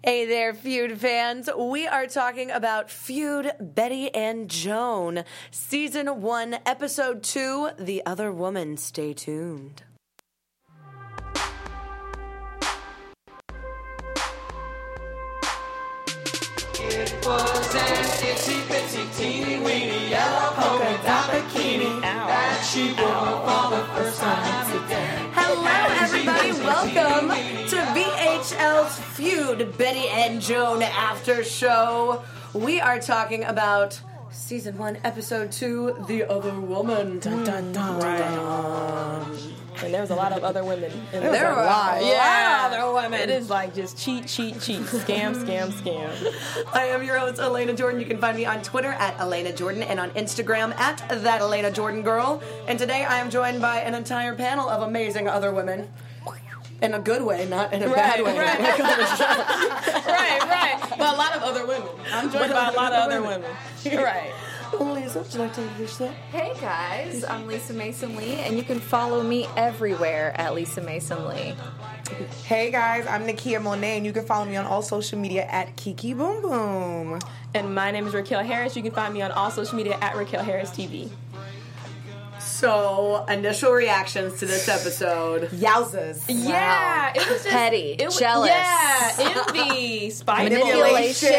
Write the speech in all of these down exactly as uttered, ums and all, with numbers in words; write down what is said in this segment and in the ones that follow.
Hey there, Feud fans. We are talking about Feud, Betty and Joan, Season one, Episode two, The Other Woman. Stay tuned. It was an itsy bitsy teeny weeny yellow polka dot bikini that she wore for the first time today. Hello, everybody. Welcome to V H L's Feud, Betty and Joan After Show. We are talking about Season one, Episode two, The Other Woman. Dun, dun, dun, Right. dun. And there was a lot of other women. In There this were a lot yeah, of other women. It is like just cheat, cheat, cheat, scam, scam, scam. I am your host, Elena Jordan. You can find me on Twitter at Elena Jordan and on Instagram at That Elena Jordan Girl. And today I am joined by an entire panel of amazing other women. In a good way, not in a bad Right, way. right. right, right. But a lot of other women. I'm joined by a lot of other women. Right. Lisa, would you like to introduce that? Hey guys, I'm Lisa Mason Lee, and you can follow me everywhere at Lisa Mason Lee. Hey guys, I'm Nakia Monet, and you can follow me on all social media at Kiki Boom Boom. And my name is Raquel Harris. You can find me on all social media at Raquel Harris T V. So, initial reactions to this episode. Yowzas. Yeah, it was just Petty, it was, jealous. Yeah, envy, spiteful, Manipulation.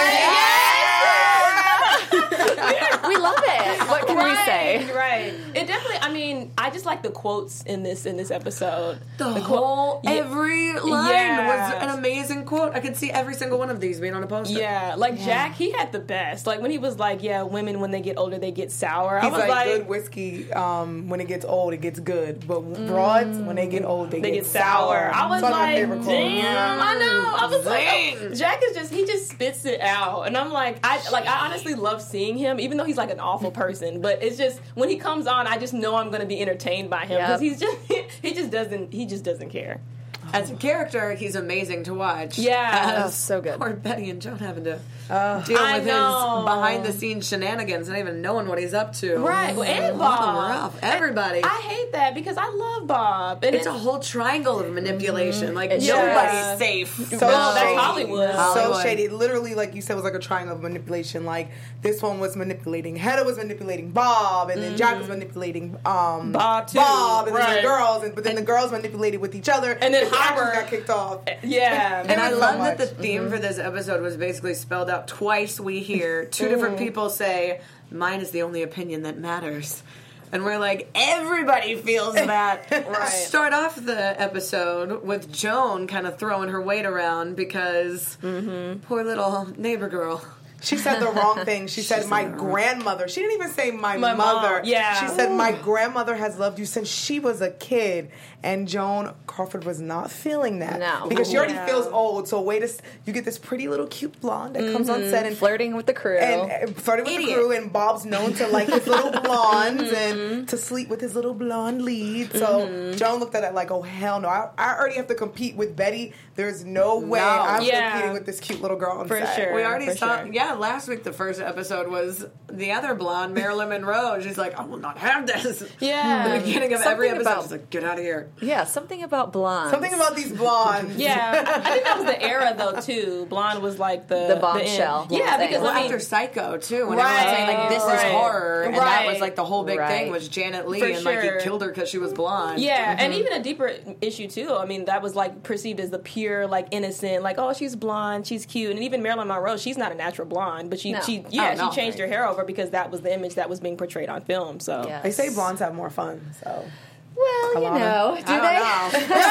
We love it. What can right, we say? Right. It definitely. I mean, I just like the quotes in this in this episode. The, quote- whole, Yeah. every line Yeah. was an amazing quote. I could see every single one of these being on a poster. Yeah, like Jack, he had the best. Like when he was like, "Yeah, women when they get older they get sour." I He's was like, like, good whiskey, um, when it gets old, it gets good. But broads, when they get old, they, they get, get sour. I was It's one of my like, favorite quotes. damn, I know. I was Dang. like, oh, Jack is just he just spits it out, and I'm like, I like I honestly love seeing him, even though he's like an awful person. But it's just when he comes on, I just know I'm going to be entertained by him because Yep. he's just he just doesn't he just doesn't care. As a character, he's amazing to watch. Yeah. As Oh, so good. Poor Betty and Joan having to Uh, deal I with know. his behind-the-scenes shenanigans, not even knowing what he's up to. Right, well, and Mm, Bob. rough. Everybody. I hate that because I love Bob. And it's a whole triangle of manipulation. Like, It's- nobody's Yeah. safe. So Well, that's shady. Hollywood. So Hollywood. shady. Literally, like you said, was like a triangle of manipulation. Like this one was manipulating Hedda was manipulating Bob, and then Jack was manipulating um, Bob, too. Bob, and then Right. the girls, and, but then the girls manipulated with each other, And then the action Howard- got kicked off. Yeah. And I so love much. that the theme for this episode was basically spelled out twice. We hear two different people say, "Mine is the only opinion that matters." And we're like, everybody feels that. Right. Start off the episode with Joan kind of throwing her weight around because poor little neighbor girl. She said the wrong thing. She said, my grandmother. She didn't even say my, My mom, mother. yeah. She said, my grandmother has loved you since she was a kid. And Joan Crawford was not feeling that. No. Because she already Yeah. feels old. So wait a s- you get this pretty little cute blonde that comes on set and Flirting with the crew. and, and flirting with Idiot. the crew, and Bob's known to like his little blondes and to sleep with his little blonde lead. So Joan looked at it like, oh hell no! I, I already have to compete with Betty. There's no way No. I'm Yeah. competing with this cute little girl on For set. sure. We already for saw, sure. yeah, last week the first episode was the other blonde, Marilyn Monroe. She's like, I will not have this. Yeah. The beginning of Something every episode, about- she's like, get out of here. yeah, something about blondes. Something about these blondes. Yeah, I, I think that was the era though too. Blonde was like the The bombshell end. Yeah, thing. because Well, I mean, after Psycho, too, when Right, everyone's saying, like, this right, is horror, and that right. was, like, the whole big Right. thing was Janet Leigh, For and, like, sure. he killed her because she was blonde. yeah, and even a deeper issue too. I mean, that was like perceived as the pure, like innocent, like oh she's blonde, she's cute, and even Marilyn Monroe, she's not a natural blonde, but she No. she yeah Oh, no. she changed her hair over because that was the image that was being portrayed on film. So Yes. They say blondes have more fun, so. Well, you Alana. know, do I don't they? know.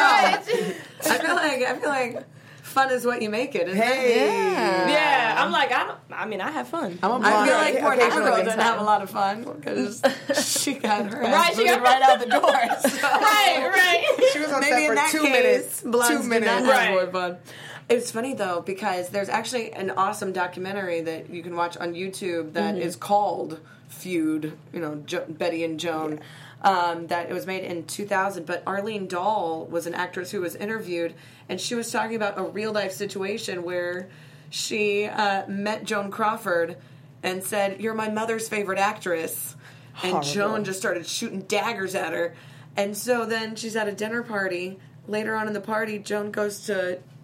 I don't know. I feel like, I feel like fun is what you make it, isn't Hey. it? Yeah. yeah, I'm like I don't. I mean, I have fun. I'm a I blonde. feel like poor occasionally. Neighbor Girl didn't have a lot of fun because she got her ass Right, she booted got- right out the door. So. right, right. She was on Maybe set in for that two case, minutes. blondes Two did minutes. not have Right. more fun. It's funny though because there's actually an awesome documentary that you can watch on YouTube that is called Feud. You know, jo- Betty and Joan. Um, that it was made in two thousand, but Arlene Dahl was an actress who was interviewed, and she was talking about a real life situation where she uh, met Joan Crawford and said, "You're my mother's favorite actress," and Horrible. Joan just started shooting daggers at her, and so then she's at a dinner party. Later on in the party, Joan goes to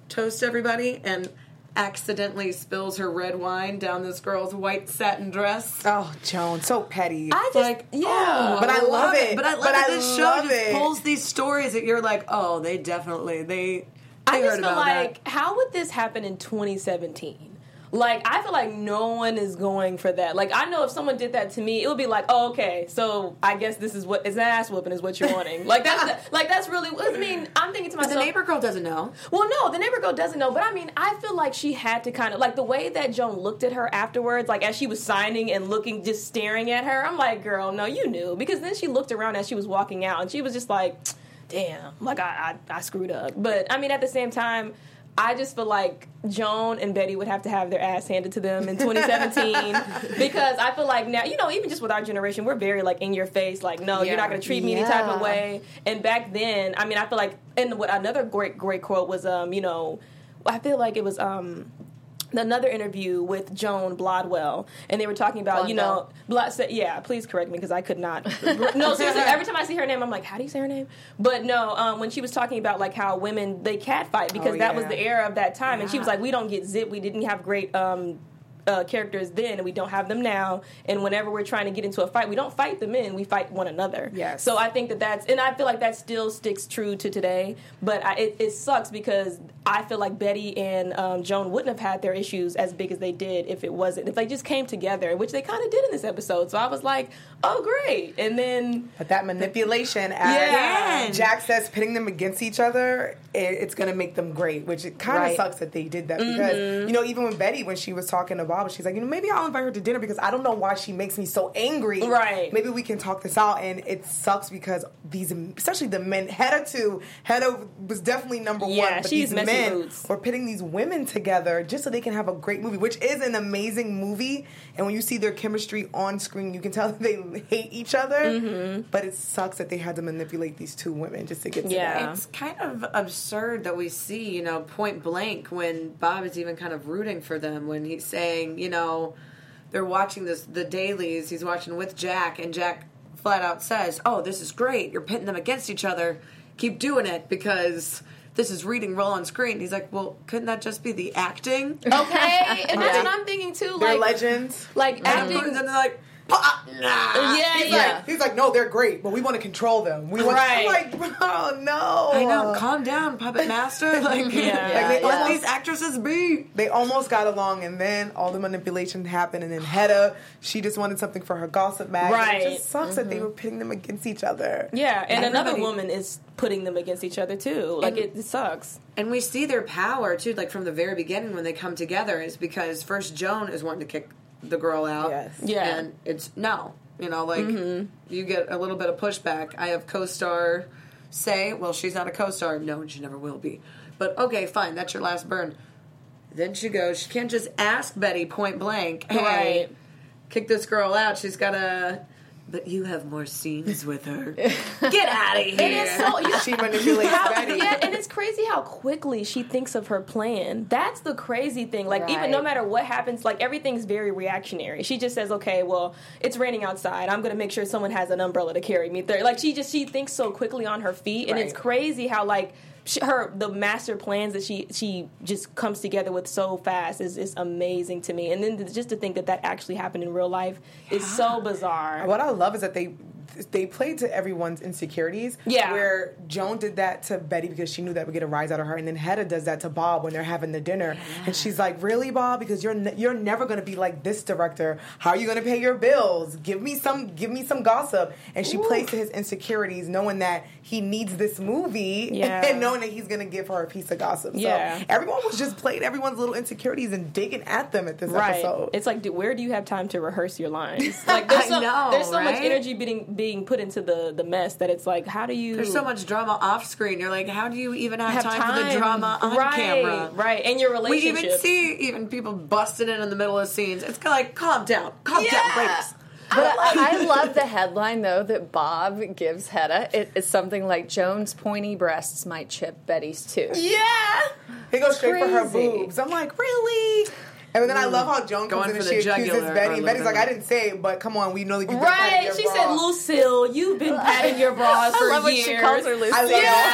toast everybody and accidentally spills her red wine down this girl's white satin dress. Oh, Joan, so petty. I just, Like, yeah. oh, But I love it. But I love But that I this show love just it. pulls these stories that you're like, oh, they definitely, they, they I just heard feel about like, that. how would this happen in twenty seventeen? Like, I feel like no one is going for that. Like, I know if someone did that to me, it would be like, oh, okay, so I guess this is what, is an ass whooping is what you're wanting. Like, that's, like, that's really, I mean, I'm thinking to But myself. the neighbor girl doesn't know. Well, no, the neighbor girl doesn't know, but I mean, I feel like she had to kind of, like, the way that Joan looked at her afterwards, like, as she was signing and looking, just staring at her, I'm like, girl, no, you knew. Because then she looked around as she was walking out, and she was just like, damn, like, I, I, I screwed up. But, I mean, at the same time, I just feel like Joan and Betty would have to have their ass handed to them in twenty seventeen because I feel like now, you know, even just with our generation, we're very, like, in your face, like, no, Yeah. you're not going to treat me any type of Yeah. way. And back then, I mean, I feel like, and what another great, great quote was, um, you know, I feel like it was, um, another interview with Joan Blodwell, and they were talking about, you know, Blod, yeah, please correct me because I could not. No, seriously, every time I see her name, I'm like, how do you say her name? But no, um, when she was talking about like how women they catfight because Oh, that was yeah. the era of that time, and she was Yeah. like, we don't get zip, we didn't have great. Um, Uh, characters then, and we don't have them now. And whenever we're trying to get into a fight, we don't fight the men; we fight one another. Yes. So I think that that's, and I feel like that still sticks true to today. But I, it, it sucks because I feel like Betty and um, Joan wouldn't have had their issues as big as they did if it wasn't if they just came together, which they kind of did in this episode. So I was like, oh great, and then But that manipulation, as Yeah. Jack says, pitting them against each other, it, it's going to make them great, which it kind of Right. sucks that they did that because, you know, even when Betty, when she was talking to Bob, she's like, you know, maybe I'll invite her to dinner because I don't know why she makes me so angry. Right. Maybe we can talk this out. And it sucks because these, especially the men, Hedda too, Hedda was definitely number Yeah, one, but she's these messy men boots. were pitting these women together just so they can have a great movie, which is an amazing movie. And when you see their chemistry on screen, you can tell that they hate each other. Mm-hmm. But it sucks that they had to manipulate these two women just to get to Yeah. that. It's kind of absurd that we see, you know, point blank when Bob is even kind of rooting for them when he's saying, you know, they're watching this, the dailies, he's watching with Jack, and Jack flat out says, oh, this is great, you're pitting them against each other, keep doing it because this is reading roll on screen. He's like, well, couldn't that just be the acting? okay, and that's Yeah. what I'm thinking too. They're Like legends. like And acting. then they're like, "Pa- nah. Yeah, He's yeah. like, he's like, no, they're great, but we want to control them. We want Right. I'm like, oh no. I know, calm down, puppet master. Like, Yeah. like they, Yeah. let these actresses be. They almost got along, and then all the manipulation happened, and then Hedda, she just wanted something for her gossip mag. Right. It just sucks that they were pitting them against each other. Yeah, and another Everybody- woman is putting them against each other too. Like And- it, it sucks. And we see their power too, like from the very beginning when they come together, is because first Joan is wanting to kick the girl out. Yes. Yeah. And it's no. You know, like you get a little bit of pushback. I have co-star say, well, she's not a co-star. No, and she never will be. But okay, fine, that's your last burn. Then she goes, she can't just ask Betty point blank, hey, Right. kick this girl out. She's got to, but you have more scenes with her. Get out of here. It is so. You, She manipulates how, Betty. yeah, and it's crazy how quickly she thinks of her plan. That's the crazy thing. Like, even no Right. matter what happens, like, everything's very reactionary. She just says, okay, well, it's raining outside. I'm going to make sure someone has an umbrella to carry me there. Like, she just, she thinks so quickly on her feet, and it's Right. crazy how, like, she, her the master plans that she she just comes together with so fast is, is amazing to me. And then to, just to think that that actually happened in real life is so bizarre. What I love is that they they played to everyone's insecurities. Yeah. Where Joan did that to Betty because she knew that would get a rise out of her, and then Hedda does that to Bob when they're having the dinner, and she's like, "Really, Bob? Because you're ne- you're never going to be like this director. How are you going to pay your bills? Give me some give me some gossip." And she plays to his insecurities, knowing that he needs this movie, Yeah. and knowing that he's going to give her a piece of gossip. Yeah. So everyone was just playing everyone's little insecurities and digging at them at this Right. episode. It's like, dude, where do you have time to rehearse your lines? Like, there's I so, know, there's so much right? energy being being put into the, the mess that it's like, how do you? There's so much drama off screen. You're like, how do you even have, have time, time, for the drama on right, camera? Right, and your We relationship. even see even people busting in in the middle of scenes. It's kind of like, calm down, calm Yeah. down, ladies. But I love the headline, though, that Bob gives Hedda. It is something like, Joan's pointy breasts might chip Betty's too. Yeah. He goes straight for her Crazy. boobs. I'm like, really? And then I love how Joan Going comes in and for she the accuses jugular Betty. or And Betty's the- like, I didn't say it, but come on, we know that you've been patting Right. your She bra. said, Lucille, you've been patting your bras for I love when years. she calls her Lucille. I love Yes.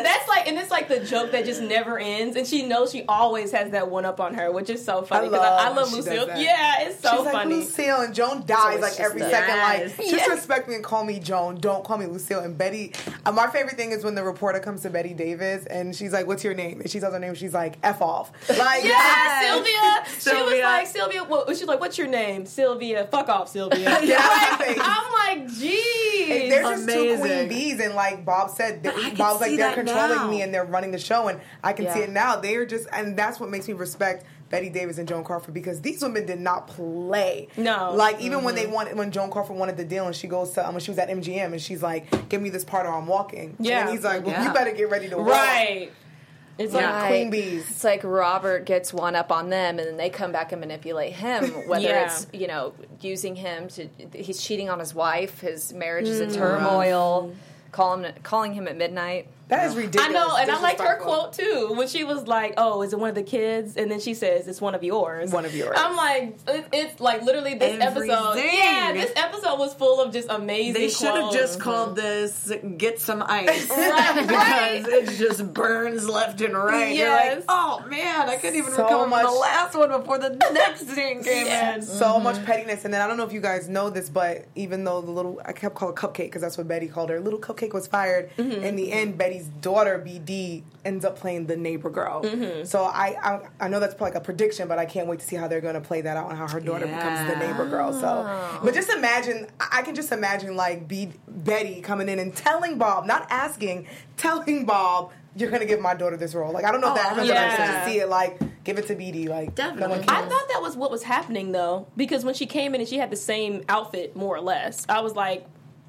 and that's like, and it's like the joke that just never ends. And she knows she always has that one up on her, which is so funny. I Because I, I love love when she Lucille. does that. Yeah, it's so She's like, funny. Lucille, and Joan dies what like she every does. second. Yes. Like, just respect me and call me Joan. Don't call me Lucille. And Betty, uh, my favorite thing is when the reporter comes to Betty Davis and she's like, "What's your name?" And she tells her name. She's like, "F off." Like, Yeah, Sylvia. She was Sylvia. like, Sylvia. Well, she's like, "What's your name?" Sylvia. Fuck off, Sylvia. Yeah. Like, I'm like, geez. There's just two Amazing. queen bees, and like Bob said, I can Bob's like see they're that controlling now. me and they're running the show, and I can see Yeah. it now. They're just, and that's what makes me respect Betty Davis and Joan Crawford, because these women did not play. No. Like even mm-hmm. when they Mm-hmm. wanted, when Joan Crawford wanted the deal, and she goes to um, when she was at M G M, and she's like, "Give me this part or I'm walking." Yeah. And he's like, "Well, Yeah. you better get ready to walk." Right. It's like, Yeah. Queen bees. It's like Robert gets one up on them, and then they come back and manipulate him. Whether Yeah. it's you know using him to, he's cheating on his wife, his marriage is in turmoil, calling calling him at midnight. That is ridiculous. I know, and I liked her Disrespectful. quote too when she was like, "Oh, is it one of the kids?" And then she says, "It's one of yours." One of yours. I'm like, it, it's like literally this episode. Everything. Yeah, this episode was full of just amazing. They should have quotes. just called this "Get Some Ice" Right, because it just burns left and right. You're Yes. like, oh man, I couldn't even So recover much- from the last one before the next scene came in. So much pettiness, and then I don't know if you guys know this, but even though the little, I kept calling Cupcake because that's what Betty called her. Little Cupcake was fired. In the end, Betty's daughter B D ends up playing the neighbor girl. So I, I, I know that's probably like a prediction, but I can't wait to see how they're going to play that out and how her daughter becomes the neighbor girl. So, but just imagine, I I can just imagine like B, Betty coming in and telling Bob, not asking, telling Bob, "You're going to give my daughter this role." Like I don't know if that happens, but I yeah. just see it like, give it to B D. Like no one Definitely. cares. I thought that was what was happening though, because when she came in and she had the same outfit more or less, I was like,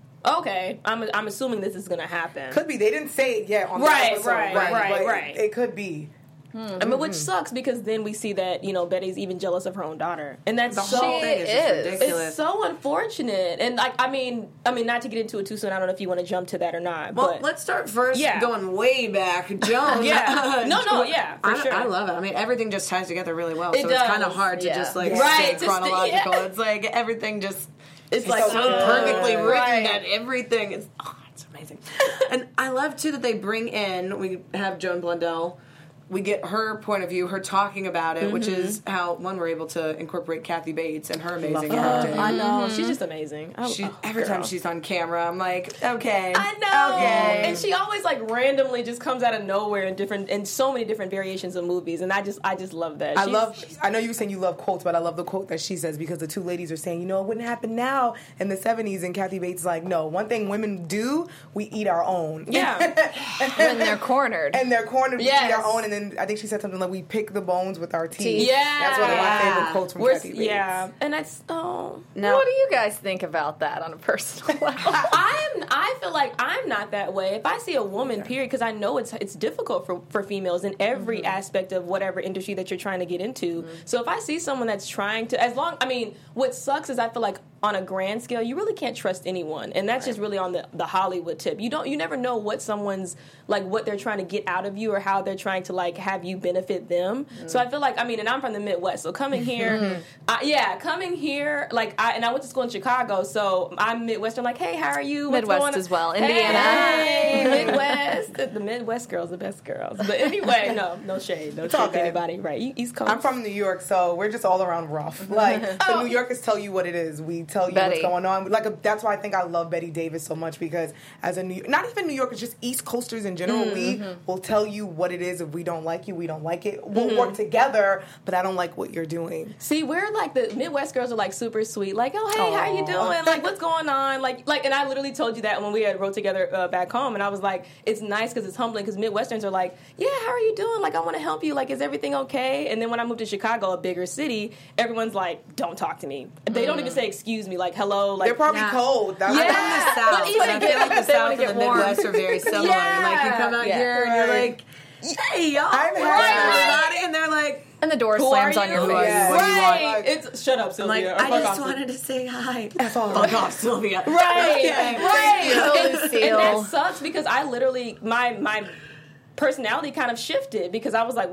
okay, I'm I'm assuming this is gonna happen. Could be. They didn't say it yet on the Right, episode. right, right, but right. It, it could be. I mean, which sucks because then we see that you know Betty's even jealous of her own daughter, and that's The so whole thing is just is. ridiculous. it's so unfortunate. And like, I mean, I mean, not to get into it too soon. I don't know if you want to jump to that or not. Well, but let's start first Yeah. going way back. Joan. Yeah. No, no, yeah, for I, sure. I love it. I mean, everything just ties together really well. It so does. it's kind of hard to Yeah. just like Right, stay just the- chronological. yeah. It's like everything just it's, It's like so so good. perfectly written Right. that everything is oh, it's amazing. And I love too that they bring in we have Joan Blundell. We get her point of view, her talking about it, which is how one we're able to incorporate Kathy Bates and her amazing acting. I know she's just amazing. I, She, oh, every time girl. she's on camera, I'm like, okay, I know, okay. and she always like randomly just comes out of nowhere in different, in so many different variations of movies, and I just, I just love that. I She's- love. I know you were saying you love quotes, but I love the quote that she says because the two ladies are saying, you know, it wouldn't happen now in the seventies, and Kathy Bates is like, no, one thing women do, we eat our own. Yeah, When they're cornered. And they're cornered, we Yes. eat our own, and then I think she said something like, we pick the bones with our teeth. yeah. That's one of my favorite quotes from We're- Kathy Bates. Yeah, and that's oh. Now, What do you guys think about that on a personal level? I'm. I feel like I'm not that way. If I see a woman, period, because I know it's it's difficult for, for females in every Mm-hmm. aspect of whatever industry that you're trying to get into. So if I see someone that's trying to, as long, I mean, what sucks is I feel like on a grand scale, you really can't trust anyone, and that's just really on the the Hollywood tip. You don't, you never know what someone's like, what they're trying to get out of you, or how they're trying to like have you benefit them. So I feel like, I mean, and I'm from the Midwest, so coming here, uh, yeah, coming here, like I and I went to school in Chicago, so I'm Midwestern. Like, hey, how are you? What's Midwest going on? as well. Indiana. Hey, Midwest. the, the Midwest girls, the best girls. But anyway, no, no shade, no all shade to good. anybody. Right, E- East Coast. I'm from New York, so we're just all around rough. Like the New Yorkers tell you what it is. We tell you Betty. what's going on. Like a, that's why I think I love Betty Davis so much, because as a New, not even New Yorkers, just East Coasters in general, we will tell you what it is. If we don't like you, we don't like it. We'll work together, but I don't like what you're doing. See, we're like the Midwest girls are like super sweet. Like, oh hey, how you Aw. doing? Like, what's going on? Like, like, and I literally told you that when we had wrote together uh, back home, and I was like, it's nice because it's humbling. Because Midwesterns are like, yeah, how are you doing? Like, I want to help you. Like, is everything okay? And then when I moved to Chicago, a bigger city, everyone's like, don't talk to me. They don't even say excuse me. Like, hello. Like, They're probably Yeah. cold. That's Yeah. I'm from the South, But even but I feel like the they South wanna and get the warm. Midwest are very similar. Yeah. Like you come out Yeah. here and you're Right. like, "Hey, y'all, I'm what's happy. up, everybody?" And they're like, And the door who slams are on you? your Who are face. you? What do you want? Right. It's shut up, I'm Sylvia. like, or I fuck just off. wanted to say hi. F off. Fuck off, Sylvia. Right, Okay, right. you. And, Lucille. and that sucks because I literally my my personality kind of shifted because I was like, well,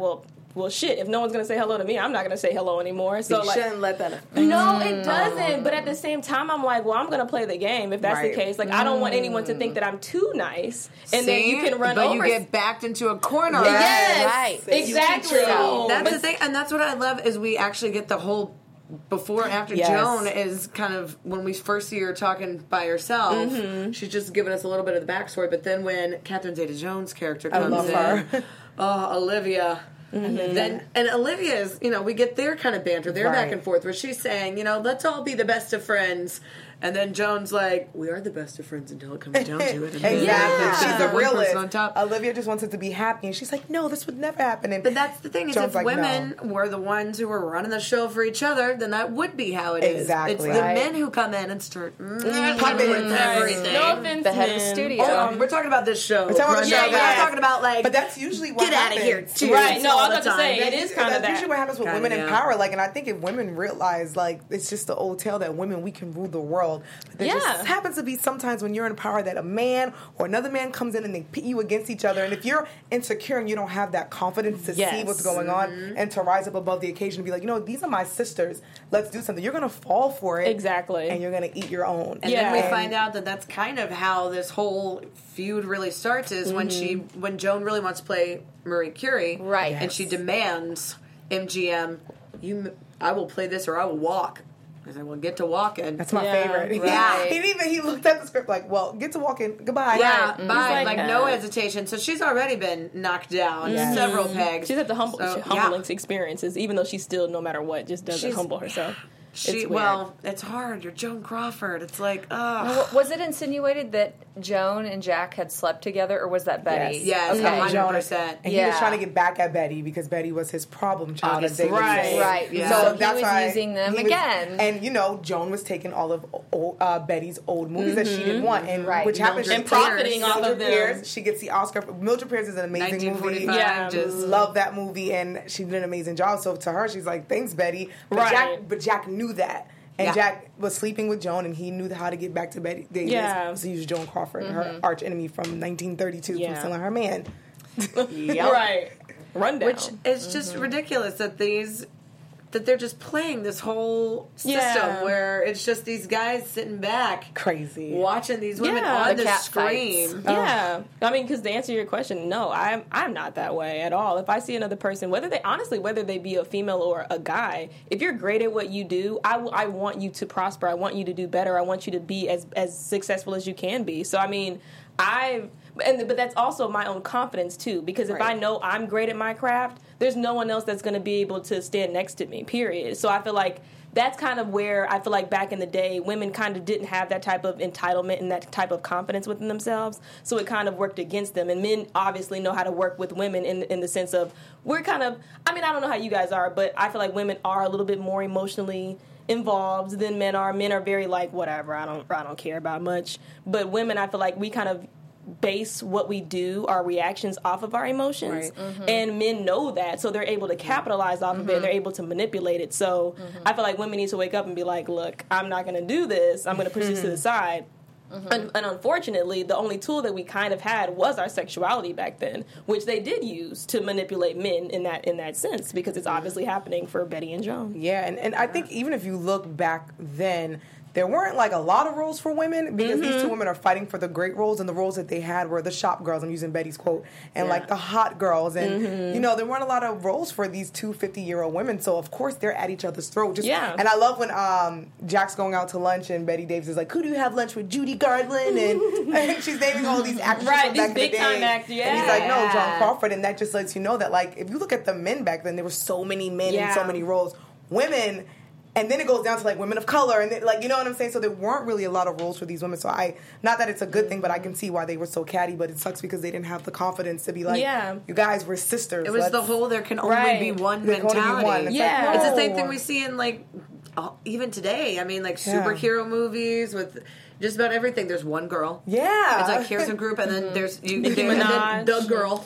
well, shit, if no one's going to say hello to me, I'm not going to say hello anymore. So, you like, shouldn't let that affect no, it doesn't. But at the same time, I'm like, well, I'm going to play the game if that's Right. the case. Like, I don't want anyone to think that I'm too nice, and then See? you can run but over. you get backed into a corner. yes, Right. exactly. yourself. That's But- the thing, and that's what I love is we actually get the whole before and after. Yes. Joan is kind of when we first see her talking by herself. Mm-hmm. She's just giving us a little bit of the backstory, but then when Catherine Zeta-Jones' character I comes love in, her. oh Olivia. Mm-hmm. Then and Olivia is, you know, we get their kind of banter, their back Right. and forth, where she's saying, you know, let's all be the best of friends, and then Joan's like, we are the best of friends until it comes down to it. And then Exactly. Yeah. She's the the one person realist. on top. Olivia just wants it to be happy, and she's like, "No, this would never happen." And But that's the thing is, Joan's if like, women no. were the ones who were running the show for each other, then that would be how it is. Exactly. It's the Right. men who come in and start mm, Puppets. with everything. No offense, The head of the men. studio. Oh, we're talking about this show. We're talking about the Right show, now. guys. We're talking about like, But that's usually what get out of here, happens. cheers Right, no, all I was the about to time. say, it is kind of That's that. usually what happens with Kinda, women in yeah. power. Like, and I think if women realize, like, it's just the old tale that women, we can rule the world. But there Yeah. just happens to be sometimes when you're in power that a man or another man comes in and they pit you against each other. And if you're insecure and you don't have that confidence to see Yes. what's going on and to rise up above the occasion and be like, you know, these are my sisters. Let's do something. You're going to fall for it. Exactly. And you're going to eat your own. And Yeah. then we And- find out that that's kind of how this whole feud really starts is when she Mm-hmm. when Joan really wants to play Marie Curie, Right. And she demands M G M, you, I will play this or I will walk. I said, well, get to walking. That's my Yeah, favorite. right. He, he even he looked at the script like, well, get to walking. Goodbye. Yeah, Right. bye. He's Like, like, no uh, hesitation. So she's already been knocked down Yeah. several pegs. She's at the humble, So, humbling yeah. experiences, even though she still, no matter what, just doesn't She's- humble herself. She, It's weird. well, it's hard. You're Joan Crawford. It's like, ugh. W- Was it insinuated that Joan and Jack had slept together, or was that Betty? Yes, Okay. one hundred Joan- percent. And he was Yeah. trying to get back at Betty because Betty was his problem child, as Obviously. they would Right. say. Right. Yeah. So, So he that's was why using them he was- again. and you know, Joan was taking all of o- uh, Betty's old movies that she didn't want, and Right. which happens. Mildred And profiting off Mildred of them. Pierce, she gets the Oscar. Mildred Pierce is an amazing nineteen movie. forty-five. Yeah. Just Love that movie, and she did an amazing job. So to her, she's like, "Thanks, Betty." But Right. Jack, but Jack knew that. And Yeah. Jack was sleeping with Joan, and he knew how to get back to Betty Davis. Yeah. So he used Joan Crawford, her arch enemy from nineteen thirty-two, Yeah. from Selling Her Man. Right. Rundown. Which it's just ridiculous that these that they're just playing this whole system Yeah. where it's just these guys sitting back Crazy. watching these women Yeah. on The the, cat screen. fights. Yeah, I mean, because to answer your question, no, I'm I'm not that way at all. If I see another person, whether they honestly, whether they be a female or a guy, if you're great at what you do, I, w- I want you to prosper. I want you to do better. I want you to be as as successful as you can be. So I mean, I and but that's also my own confidence too. Because if Right. I know I'm great at my craft, there's no one else that's going to be able to stand next to me. Period. So I feel like. That's kind of where I feel like back in the day, women kind of didn't have that type of entitlement and that type of confidence within themselves. So it kind of worked against them. And men obviously know how to work with women in in the sense of we're kind of, I mean, I don't know how you guys are, but I feel like women are a little bit more emotionally involved than men are. Men are very like, whatever, I don't, I don't care about much. But women, I feel like we kind of base what we do, our reactions, off of our emotions. Right. And men know that, so they're able to capitalize off of it, and they're able to manipulate it. So I feel like women need to wake up and be like, look, I'm not going to do this. I'm going to push this to the side. And, and unfortunately, the only tool that we kind of had was our sexuality back then, which they did use to manipulate men in that in that sense, because it's obviously happening for Betty and Joan. Yeah, and, and I think even if you look back then, there weren't like a lot of roles for women because these two women are fighting for the great roles, and the roles that they had were the shop girls. I'm using Betty's quote, and Yeah. like the hot girls, and you know there weren't a lot of roles for these two fifty year old women. So of course they're at each other's throat. Just, Yeah. And I love when um, Jack's going out to lunch, and Betty Davis is like, "Who do you have lunch with? Judy Garland," and, and she's naming all these actors Right, from these back in the big-time day. actors, And he's like, "No, yeah. John Crawford," and that just lets you know that like if you look at the men back then, there were so many men in so Yeah. many roles. Women. And then it goes down to like women of color, and then, like you know what I'm saying. So there weren't really a lot of roles for these women. So I, not that it's a good thing, but I can see why they were so catty. But it sucks because they didn't have the confidence to be like, Yeah. you guys were sisters. It was Let's- the whole there can only Right. be one There can only be mentality. one. It's Yeah. like, It's the no. same thing we see in like uh, even today. I mean, like Yeah. superhero movies with just about everything. There's one girl. Yeah, It's like here's a group, and then there's you. Nicki there- and then Minaj. the girl.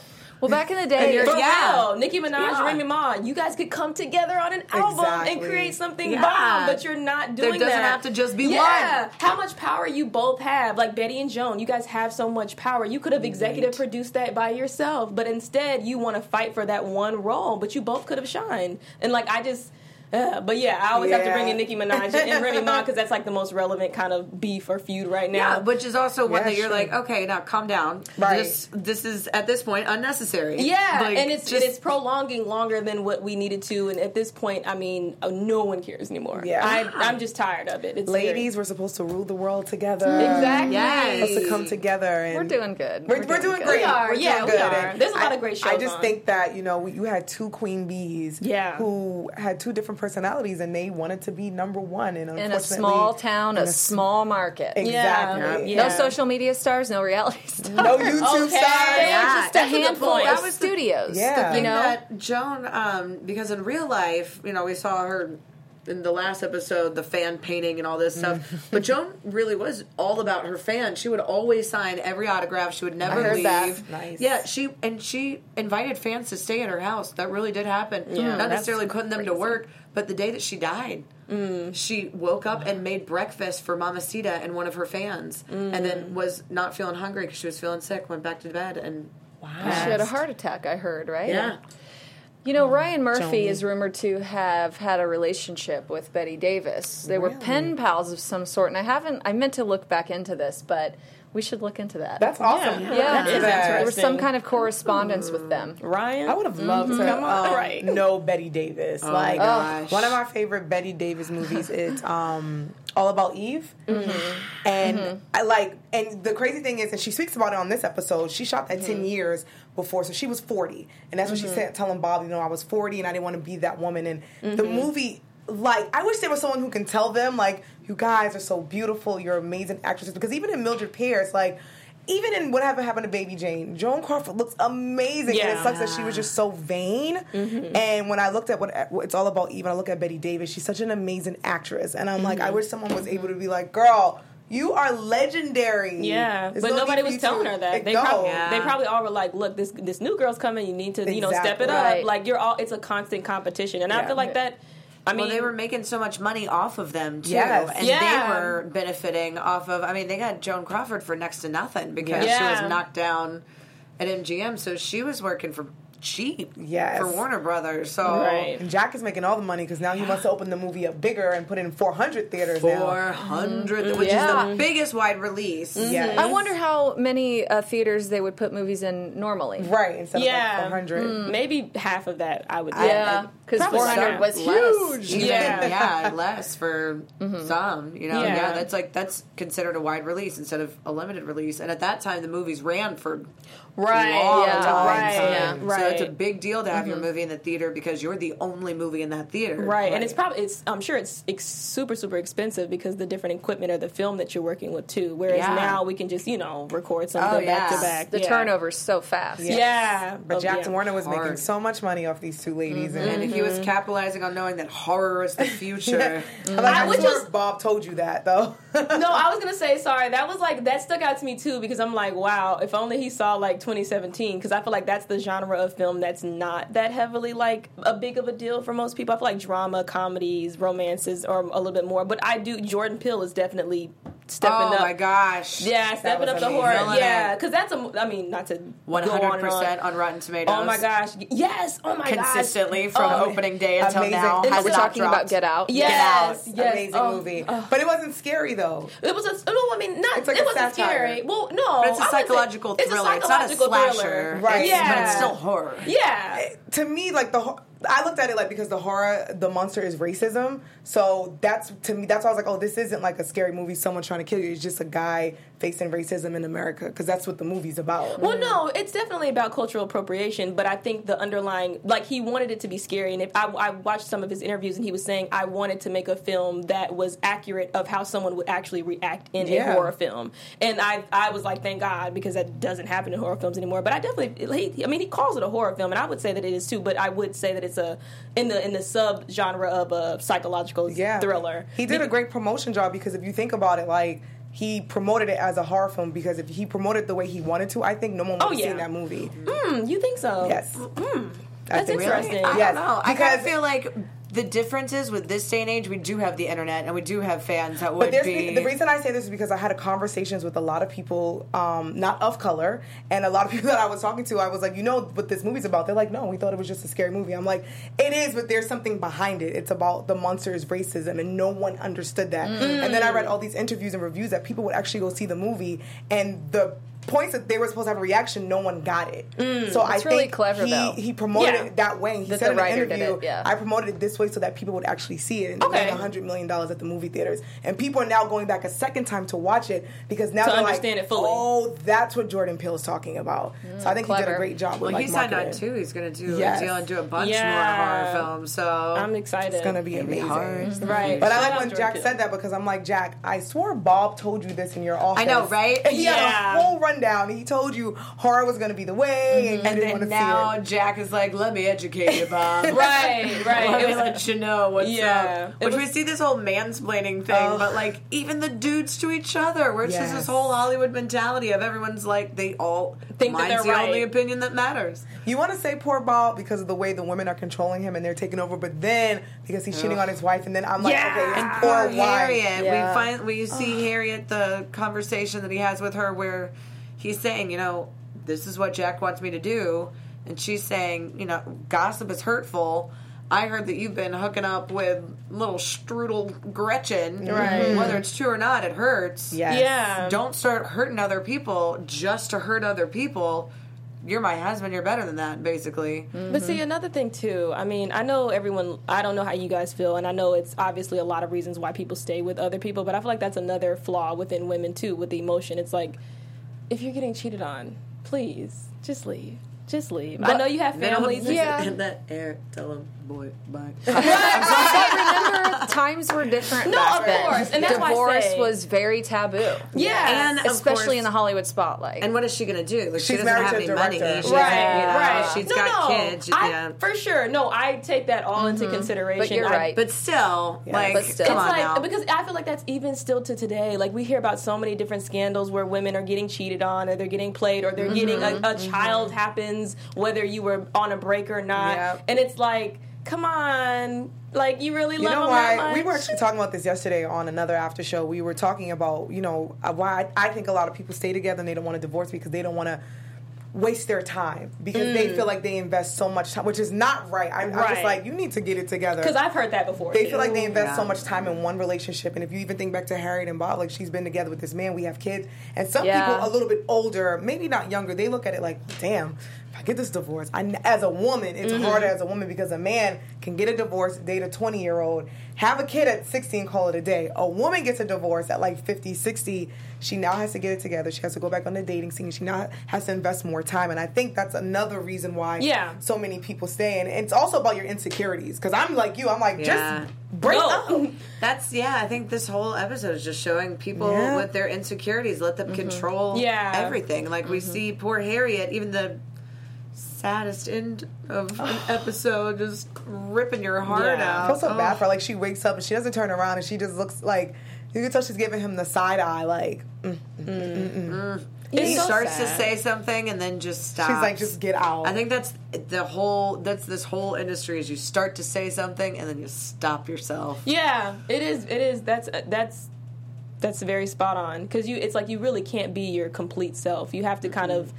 Well, back in the day, you're- For Yeah. real, Nicki Minaj, Yeah. Remy Ma, you guys could come together on an album Exactly. and create something Yeah. bomb, but you're not There doing doesn't that. have to just be yeah. one. How much power you both have, like Betty and Joan, you guys have so much power. You could have executive produced that by yourself, but instead you want to fight for that one role, but you both could have shined. And like I just. Uh, but yeah, I always have to bring in Yeah. Nicki Minaj and Remy Ma because that's like the most relevant kind of beef or feud right now. Yeah, which is also one Yeah, that you're sure. like, okay, now calm down. Right. This this is at this point unnecessary. Yeah, Like, and it's just- it's prolonging longer than what we needed to, and at this point, I mean, uh, no one cares anymore. Yeah. I, I'm just tired of it. It's Ladies, we're supposed to rule the world together. very- exactly. Yes. Supposed to come together. And we're doing good. We're, we're doing good. great. We are, We're yeah, doing we good. are. And There's a lot I- of great I shows just on. think that, you know, we, you had two queen bees Yeah. who had two different personalities and they wanted to be number one. And In a unfortunately, small town, in a small market. Exactly. Yeah. No social media stars, no reality stars. No YouTube Okay. stars. Yeah. Just a That's a good handful point. of That was the- studios. Yeah. You thing know? that Joan, um, because in real life, you know, we saw her in the last episode, the fan painting and all this stuff. But Joan really was all about her fans. She would always sign every autograph. She would never I heard leave. that. Nice. Yeah, she and she invited fans to stay at her house. That really did happen. Yeah, Not that's necessarily putting them to work, but the day that she died, she woke up and made breakfast for Mamacita and one of her fans, and then was not feeling hungry because she was feeling sick. Went back to bed and She had a heart attack, I heard, right? yeah. You know, Ryan Murphy Joni. is rumored to have had a relationship with Betty Davis. They were Really? pen pals of some sort, and I haven't, I meant to look back into this, but we should look into that. That's awesome. Yeah. yeah, That is there was some interesting. kind of correspondence with them. Ryan. I would have loved to Come on. um, Right. know Betty Davis. Oh like my gosh. one of my favorite Betty Davis movies is um, All About Eve, Mm-hmm. and I like. And the crazy thing is, and she speaks about it on this episode. She shot that Mm-hmm. ten years before, so she was forty, and that's what she said, telling Bob, you know, I was forty and I didn't want to be that woman. And the Mm-hmm. movie. Like, I wish there was someone who can tell them, like, you guys are so beautiful, you're amazing actresses. Because even in Mildred Pierce, like, even in Whatever Happened to Baby Jane, Joan Crawford looks amazing. And Yeah. it sucks that she was just so vain. And when I looked at what what It's All About Eve, and I look at Betty Davis, she's such an amazing actress. And I'm like, I wish someone was able to be like, girl, you are legendary. Yeah, There's but no nobody need for was you telling to- her that. They no. probably Yeah. they probably all were like, "Look, this this new girl's coming. You need to you know step it Exactly. up. Right. Like you're all. It's a constant competition, and I Yeah. feel like that. I mean, Well, they were making so much money off of them too, Yes. and Yeah. they were benefiting off of. I mean, they got Joan Crawford for next to nothing because Yeah. she was knocked down at M G M, so she was working for cheap Yes. for Warner Brothers. So Right. And Jack is making all the money because now he wants to open the movie up bigger and put in four hundred theaters now. four hundred, which Yeah. is the biggest wide release. Yes. I wonder how many uh, theaters they would put movies in normally. Right, instead of Yeah. like four hundred. maybe half of that. I would. Yeah, because Probably four hundred so. was Less, huge. even, Yeah. yeah, less for some. You know, Yeah. yeah. that's like that's considered a wide release instead of a limited release. And at that time, the movies ran for Right. long Yeah. time. Right. Yeah. Right. So it's a big deal to have your movie in the theater because you're the only movie in that theater. Right. and it's probably it's. I'm sure it's, it's super super expensive because the different equipment or the film that you're working with too. Whereas Yeah. now we can just you know record something Oh, back to yeah. back. The yeah. turnover's so fast. Yeah, But Jackson yeah. Warner was making Hard. so much money off these two ladies. And, And he was capitalizing on knowing that horror is the future. I'm like, I I would swear just- if Bob told you that, though. No, I was gonna say sorry. That was like that stuck out to me too because I'm like, wow, if only he saw like twenty seventeen because I feel like that's the genre of film that's not that heavily like a big of a deal for most people. I feel like drama, comedies, romances are a little bit more. But I do. Jordan Peele is definitely stepping oh up. my gosh. Yeah, stepping was up the amazing. horror. Killing Yeah, it. because that's a. I mean, not to one go on hundred and on. percent on Rotten Tomatoes. Oh my gosh! Yes! Oh my gosh! Consistently from Oh, opening day until Amazing. now. And Has We're not talking dropped. about Get Out. Yes, Get yes. Amazing Oh, movie. oh. But it wasn't scary, though. It was a no. I mean, not. It's like it a wasn't satire. scary. Well, no. But it's a I wouldn't say- psychological it's a thriller. It's not a psychological slasher. thriller. Right. It's- Yeah. But it's still horror. Yeah. To me, like, the ho- I looked at it like because the horror, the monster is racism. So that's, to me, that's why I was like, oh, this isn't like a scary movie, someone trying to kill you. It's just a guy facing racism in America because that's what the movie's about. Well, no, it's definitely about cultural appropriation, but I think the underlying, like, he wanted it to be scary. And if I, I watched some of his interviews, and he was saying, I wanted to make a film that was accurate of how someone would actually react in Yeah. a horror film. And I, I was like, thank God, because that doesn't happen in horror films anymore. But I definitely, he, I mean, he calls it a horror film, and I would say that it is too. But I would say that it's a in the in the sub genre of a psychological Yeah. thriller. He did a great promotion job because if you think about it, like, he promoted it as a horror film because if he promoted it the way he wanted to, I think no one would have Oh, yeah. seen that movie. Mm, you think so? Yes. Mm. I That's think so. interesting. I Yes, don't know. I kind because- of feel like the difference is with this day and age, we do have the internet and we do have fans that would But there's be. the reason I say this is because I had a conversations with a lot of people, um, not of color, and a lot of people that I was talking to. I was like, you know what this movie's about? They're like, no, we thought it was just a scary movie. I'm like, it is, but there's something behind it. It's about the monster's racism, and no one understood that. Mm. And then I read all these interviews and reviews that people would actually go see the movie, and the points that they were supposed to have a reaction, no one got it. So I That's really think clever, he, though. he promoted Yeah. it that way. He That said the in an writer did interview, it, yeah. I promoted it this way so that people would actually see it. And Okay. it made one hundred million dollars at the movie theaters. And people are now going back a second time to watch it because now To they're understand like, it fully. oh, that's what Jordan Peele's talking about. so I think he did clever. a great job with well, like he signed on marketing. too. He's going to do Yes. a deal and do a bunch Yeah. more horror films. So I'm excited. It's gonna be Maybe amazing. hard. Right. But I Shout like out when Jordan Jack Peele. said that because I'm like, Jack, I swore Bob told you this in your office. I know, right? And he Yeah. had a whole rundown. He told you horror was going to be the way, and you And didn't want then to now see it. Jack is like, let me educate you, Bob. Right, right. Let It me was- let you know what's Yeah. up. It Which was- we see this whole mansplaining thing, Ugh. but like even the dudes to each other, where it's just Yes. this whole Hollywood mentality of everyone's like they all Think that mine's they're the right. only opinion that matters. You want to say poor Bob because of the way the women are controlling him and they're taking over, but then because he's cheating on his wife, and then I'm like, Yeah. okay, And it's Poor poor wife. Harriet. Yeah. We find we see Harriet the conversation that he has with her where he's saying, you know, this is what Jack wants me to do, and she's saying, you know, gossip is hurtful. I heard that you've been hooking up with little strudel Gretchen. Right. Whether it's true or not, it hurts. Yes. Yeah. Don't start hurting other people just to hurt other people. You're my husband. You're better than that, basically. But see, another thing too. I mean, I know everyone. I don't know how you guys feel, and I know it's obviously a lot of reasons why people stay with other people. But I feel like that's another flaw within women too, with the emotion. It's like, if you're getting cheated on, please just leave. Just leave. I know you have families. Yeah. In that air, tell him, boy, bye. But remember, times were different No, back of then. course, and that's why I Divorce say- was very taboo. Yeah. And of especially course- in the Hollywood spotlight. And what is she going to do? Like, she She's doesn't married have to a any money. director. She's, Right, you know, right. She's no, got no. kids. I, yeah. For sure. No, I take that all into consideration. But you're I- right. But still, like, but still. come It's on like now. because I feel like that's even still to today. Like we hear about so many different scandals where women are getting cheated on, or they're getting played, or they're getting a, a child happens, whether you were on a break or not. Yep. And it's like, come on, like you really You love know them why? that much? We were actually talking about this yesterday on another after show. We were talking about, you know, uh, why I, I think a lot of people stay together and they don't want to divorce because they don't want to waste their time because they feel like they invest so much time, which is not right. I, I'm just Right. like, you need to get it together. Because I've heard that before. They too. feel like they invest Yeah. so much time in one relationship, and if you even think back to Harriet and Bob, like she's been together with this man, we have kids, and some Yeah. people a little bit older, maybe not younger, they look at it like, damn, if I get this divorce, I, as a woman, it's Mm-hmm. harder as a woman because a man can get a divorce, date a twenty year old, have a kid at sixteen, call it a day. A woman gets a divorce at like fifty, sixty, she now has to get it together. She has to go back on the dating scene. She now has to invest more time, and I think that's another reason why Yeah. so many people stay. And it's also about your insecurities because I'm like you, I'm like Yeah. just break No. up. That's, yeah, I think this whole episode is just showing people Yeah. with their insecurities, let them control Yeah. everything. Like, we see poor Harriet, even the saddest end of an episode, just ripping your heart Yeah. out. I feel so Oh. bad for her. Like she wakes up and she doesn't turn around and she just looks like you can tell she's giving him the side eye. Like mm, mm, mm, mm, mm. He It's so starts sad. to say something and then just stops. She's like, just get out. I think that's the whole. That's this whole industry is you start to say something and then you stop yourself. Yeah, it is. It is. That's that's that's very spot on because you. It's like you really can't be your complete self. You have to kind of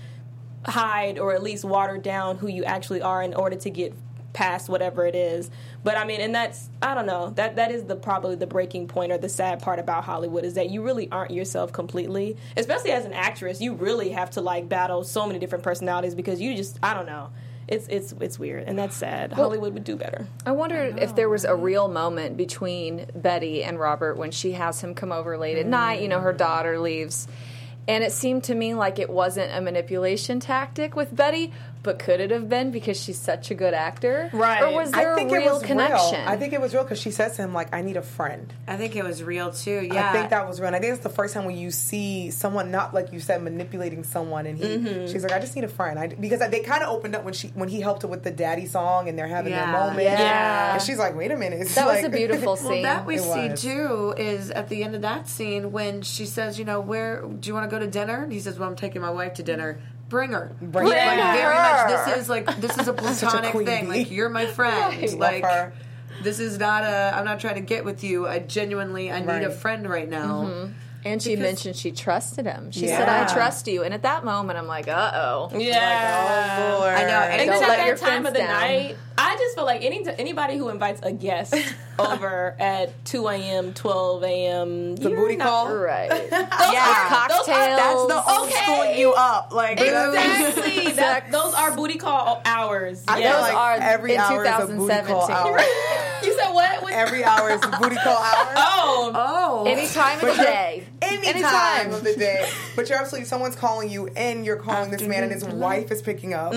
hide or at least water down who you actually are in order to get past whatever it is. But I mean, and that's I don't know. That that is the probably the breaking point or the sad part about Hollywood is that you really aren't yourself completely. Especially as an actress, you really have to like battle so many different personalities because you just I don't know. It's it's it's weird and that's sad. Hollywood would do better. I wonder if there was a real moment between Betty and Robert when she has him come over late at night. You know, her daughter leaves. And it seemed to me like it wasn't a manipulation tactic with Betty, but could it have been because she's such a good actor? Right. Or was there I think a it real was connection? real. I think it was real because she says to him, like, I need a friend. I think it was real too. Yeah, I think that was real. And I think it's the first time when you see someone, not like you said, manipulating someone, and he, Mm-hmm. she's like, I just need a friend. I, because they kind of opened up when she when he helped her with the daddy song, and they're having Yeah. their moment. Yeah. And she's like, wait a minute. It's that was like, a beautiful Well, scene. that we It see was. too is at the end of that scene when she says, you know, where do you want to go to dinner? And he says, well, I'm taking my wife to dinner. Bring her. Bring like, her. very much. This is like this is a Such a platonic queen thing. bee. Like you're my friend. Love Like her. this is not a. I'm not trying to get with you. I genuinely I Right. need a friend right now. and she because- mentioned she trusted him. She Yeah. said, I trust you. And at that moment, I'm like, uh-oh. Yeah. Oh, Lord. I know, and And it's it's Don't at let your that time of the fence down. night. I just feel like any anybody who invites a guest over at two a.m., twelve a.m. The you're booty not- call? Right. Yeah, cocktails. that's the old Okay. schooling you up. Like Exactly. that, those are booty call hours. I Yeah. feel Those like are every in hour is a booty call twenty hour. seventeen. You said what? What- Every hour is a booty call hour. Oh. oh, Any time of the day. Any time of the day. But you're absolutely, someone's calling you, and you're calling this man, and his wife is picking up Oh,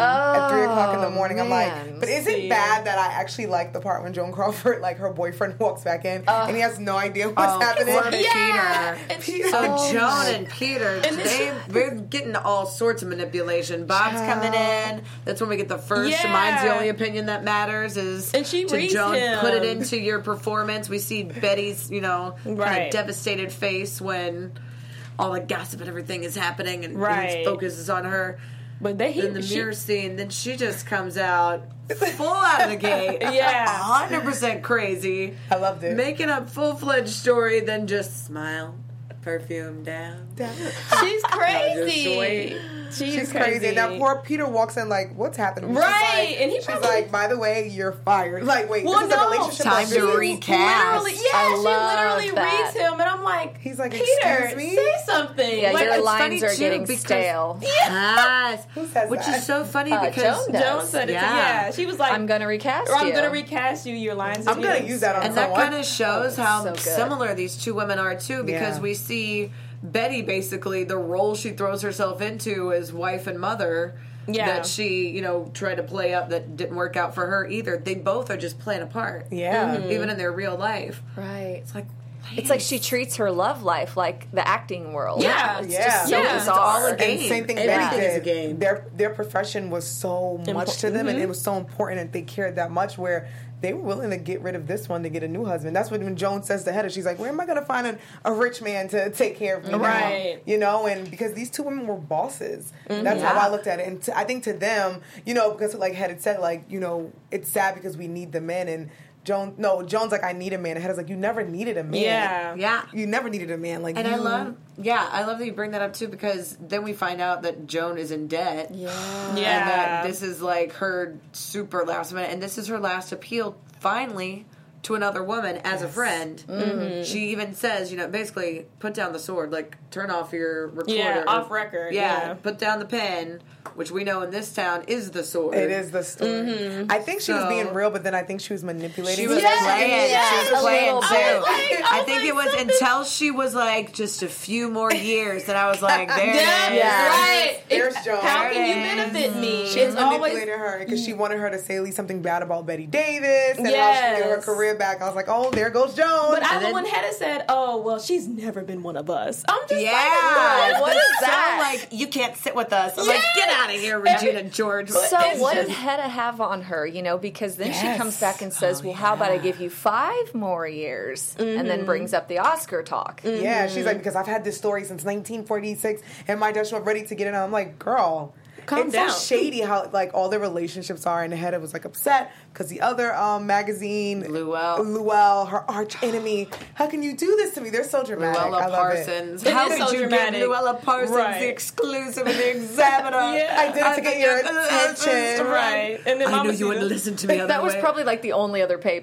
at three o'clock in the morning. I'm man. like, but is it See. bad that I actually like the part when Joan Crawford, like her boyfriend, walks back in and he has no idea what's Oh, happening? poor Yeah. Peter. And Peter. So Oh, Joan and Peter, they they're getting all sorts of manipulation. Bob's coming in. That's when we get the first. Yeah. Mine's the only opinion that matters. Is And she to reads Joan him. put it into your performance. We see Betty's, you know, kind Right. of devastated face when all the gossip and everything is happening, and Right. his focus is on her. But they he, In the she- mirror scene, then she just comes out full out of the gate. Yeah. one hundred percent crazy. I loved it. Making up full-fledged story, then just smile, perfume down. she's crazy. Just wait. She's, She's crazy. And that poor Peter walks in like, what's happening? She's Right. like- And he she's probably- like, by the way, you're fired. Like, wait, Well, this is no. a relationship. Time that to she's- recast. Literally, yeah, I she love literally that. reads him, and I'm like, He's like, Peter, excuse me? say something. Yeah, like, your it's lines funny, are too, getting because- stale. Yes. Who says Which that? is so funny Uh, because Joan does. Joan said it. Yeah. Yeah. yeah, she was like, I'm going to recast or I'm you. gonna recast you. Your lines. I'm are going to yours. use that on and that someone. kind of shows how so good. similar these two women are too, because Yeah. we see Betty basically the role she throws herself into as wife and mother. Yeah. That she, you know, tried to play up that didn't work out for her either. They both are just playing a part. Yeah. Mm-hmm. Even in their real life. Right. It's like, It's like she treats her love life like the acting world. Yeah. It's Yeah. just so Yeah. It's all bizarre. a game. And same thing Everything Betty did. is a game. Their their profession was so much to them, Mm-hmm. and it was so important, and they cared that much where they were willing to get rid of this one to get a new husband. That's what when Joan says to Hedda, she's like, "Where am I going to find a, a rich man to take care of me now?" Right. You know, and because these two women were bosses, Mm-hmm. that's how Yeah. I looked at it. And to, I think to them, you know, because like Hedda said, like you know, it's sad because we need the men and. Joan, no, Joan's like, I need a man. And Hedda's like, you never needed a man. Yeah. Yeah. You never needed a man. Like, And you, I love, yeah, I love that you bring that up too, because then we find out that Joan is in debt. Yeah. And that Yeah. this is like her super last minute, and this is her last appeal finally to another woman as a friend. Mm-hmm. She even says, you know, basically put down the sword, like turn off your recorder. Yeah, off record, Yeah, yeah. put down the pen, which we know in this town is the sword. It is the story. Mm-hmm. I think she was So- being real, but then I think she was manipulating. She was it. playing. yes, she was a playing little too. bit. I was like- I I was think like, it was something- until she was like just a few more years that I was like, there Yeah, it is. Yeah. right. There's It- Joan. How can you There it is. benefit me? She It's always manipulated her because she wanted her to say at least something bad about Betty Davis and how she get her Yes. career back. I was like, oh, there goes Joan. But I, And then- when Hedda said, "Oh, well, she's never been one of us," I'm just Yeah, like, "What but is so, that?" like you can't sit with us. I'm like, Yes. get out of here, Regina George. So It's what just- did Hedda have on her, you know, because then she Yes. comes back and says, well, how about I give you five more years? And then brings up the Oscar talk. Yeah, she's like, because I've had this story since nineteen forty-six, and my Dutch was ready to get it. And I'm like, girl, Calm it's down. so shady how like all the relationships are. And Hedda was like upset because the other um, magazine, Luell. Luell, her arch enemy. How can you do this to me? They're so dramatic. I Luella love Parsons. It How is could so you dramatic. give Luella Parsons Right. the exclusive in the Examiner? Yeah. I did it to get your attention. Right. And then I knew Mama you wouldn't Zita- listen to me. That was probably like the only other paper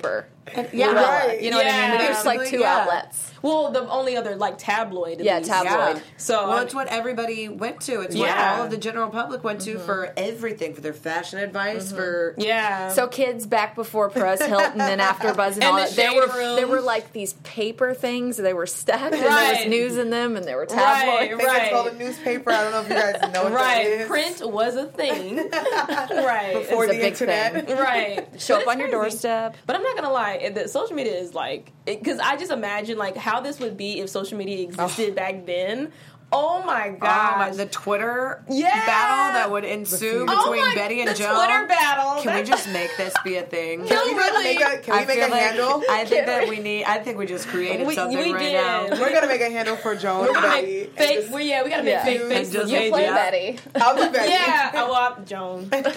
Yeah, Luella. You know what I Yeah. mean? There's like two Yeah. outlets. Well, the only other like tabloid. At Yeah, least. tabloid. Yeah. So well, um, it's what everybody went to. It's what Yeah. all of the general public went to for everything, for their fashion advice, for yeah. So kids back before Perez Hilton and after Buzz and, And all the that, there shade were room. there were like these paper things. They were stacked, and there was Right. news in them, and there were Right, tabloids. I think right. it's called a newspaper. I don't know if you guys know what that right, is. print was a thing. right, Before It's the a big internet. thing. right. Show But up it's on your crazy. doorstep. But I'm not gonna lie, it- the social media is like, because I just imagine like how this would be if social media existed back then. Oh my um, gosh, the Twitter Yeah. battle that would ensue feud. between oh my, Betty and the Joan. Twitter battle. Can we That- just make this be a thing? No, Can we really. make a, can we I make feel a like- handle? I think Can that we? we need. I think we just created We- something we right did. now. We're gonna make a handle for Joan We're and gonna Betty. make and fake. just- Well, yeah, we gotta make Yeah. fake And Facebook just You Hey, play yeah. Betty. I'll do Betty. Yeah, oh, well, I'm Joan. Okay.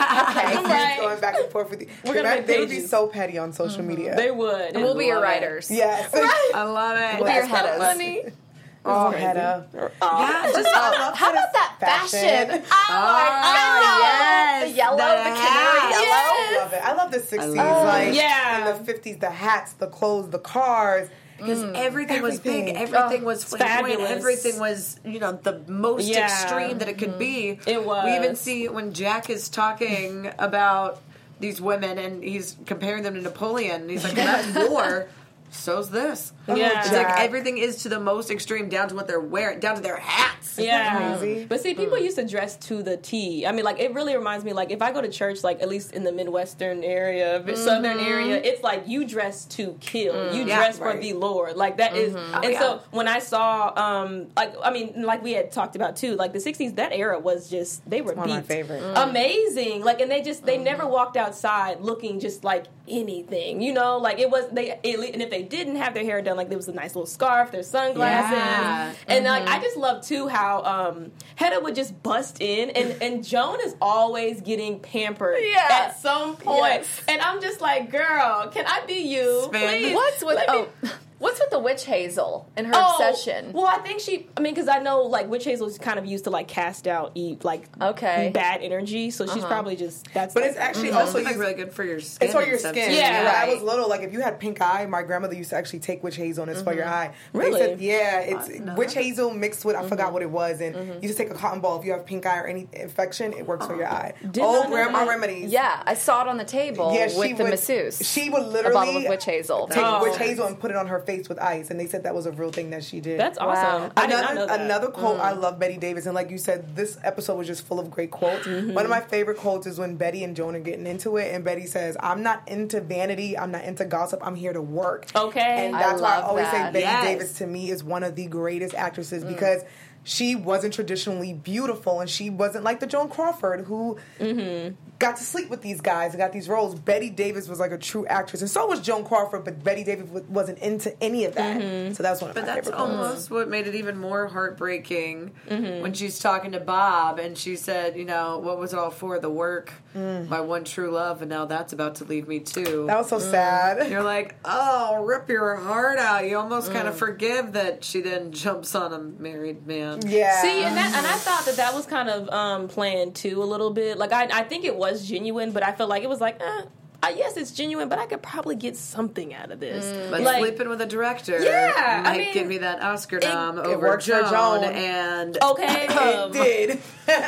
Right. Going back and forth with you. We're gonna They- make they would be pages. so petty on social media. They would. And we'll be your Love it. writers. yes. I love it. We'll Your ask head us. is. funny. Oh, Crazy. Hedda. Yeah, just I love How about that fashion? Fashion. Oh, my God. yes. The yellow, The the, hat. canary yellow. I love it. I love the sixties, I love like it. Yeah. and the fifties, the hats, the clothes, the cars. because everything was big, Everything. everything Oh, was flamboyant, fabulous. everything was, you know, the most Yeah. extreme that it could be. It was. We even see when Jack is talking about these women and he's comparing them to Napoleon, and he's like, that's war. So's this. Yeah. It's like everything is to the most extreme, down to what they're wearing, down to their hats. Yeah, crazy? but see, people used to dress to the T. I mean, like it really reminds me, like if I go to church, like at least in the Midwestern area, the Southern area, it's like you dress to kill, you Yeah, dress for right. the Lord, like that is. Oh, And yeah. so when I saw, um, like I mean, like we had talked about too, like the sixties, that era was just they were One of my beats. favorites. amazing. Like, and they just they never walked outside looking just like anything, you know. Like it was they, it, and if they didn't have their hair done, like there was a nice little scarf, their sunglasses, Yeah. and like I just love too how um, Hedda would just bust in, and and Joan is always getting pampered Yeah. at some point, Yes. and I'm just like, girl, can I be you, Spin. please? What's with Let me- oh, what's with the witch hazel and her Oh, obsession? Well, I think she. I mean, because I know like Witch Hazel's kind of used to like cast out, eat like Okay. bad energy. So she's probably just that's. But like, it's actually Also, also like used, really good for your skin. it's for and your stuff, skin. too. Yeah. When I Right. was little, like if you had pink eye, my grandmother used to actually take witch hazel and it's for your eye. They Really? said, yeah, it's didn't know witch that. hazel mixed with I forgot what it was, and you just take a cotton ball. If you have pink eye or any infection, it works for your eye. Did Oh, not know grandma that. remedies. Yeah, I saw it on the table Yeah, she with the would, masseuse. She would a literally bottle of witch hazel. take Oh. witch hazel and put it on her face with ice, and they said that was a real thing that she did. That's awesome. Wow. I did not Another, know that. another quote, I love Betty Davis, and like you said, this episode was just full of great quotes. One of my favorite quotes is when Betty and Joan are getting into it, and Betty says, "I'm not into vanity, I'm not into gossip, I'm here to work." Okay. and I that's why I love always say that. Betty Yes. Davis to me is one of the greatest actresses because she wasn't traditionally beautiful, and she wasn't like the Joan Crawford who got to sleep with these guys and got these roles. Betty Davis was like a true actress, and so was Joan Crawford, but Betty Davis w- wasn't into any of that. So that's one of But my that's favorite quotes. almost what made it even more heartbreaking Mm-hmm. when she's talking to Bob and she said, you know, what was it all for? The work, my one true love, and now that's about to leave me too. That was so sad. You're like, oh, rip your heart out. You almost kind of forgive that she then jumps on a married man. Yeah. See, and that, and I thought that that was kind of um, planned too a little bit. Like I, I think it was genuine, but I felt like it was like, eh, I, yes, it's genuine, but I could probably get something out of this. But Like, sleeping with a director Yeah, I might mean, give me that Oscar nom it over works for Joan, Joan. and okay, um, it did.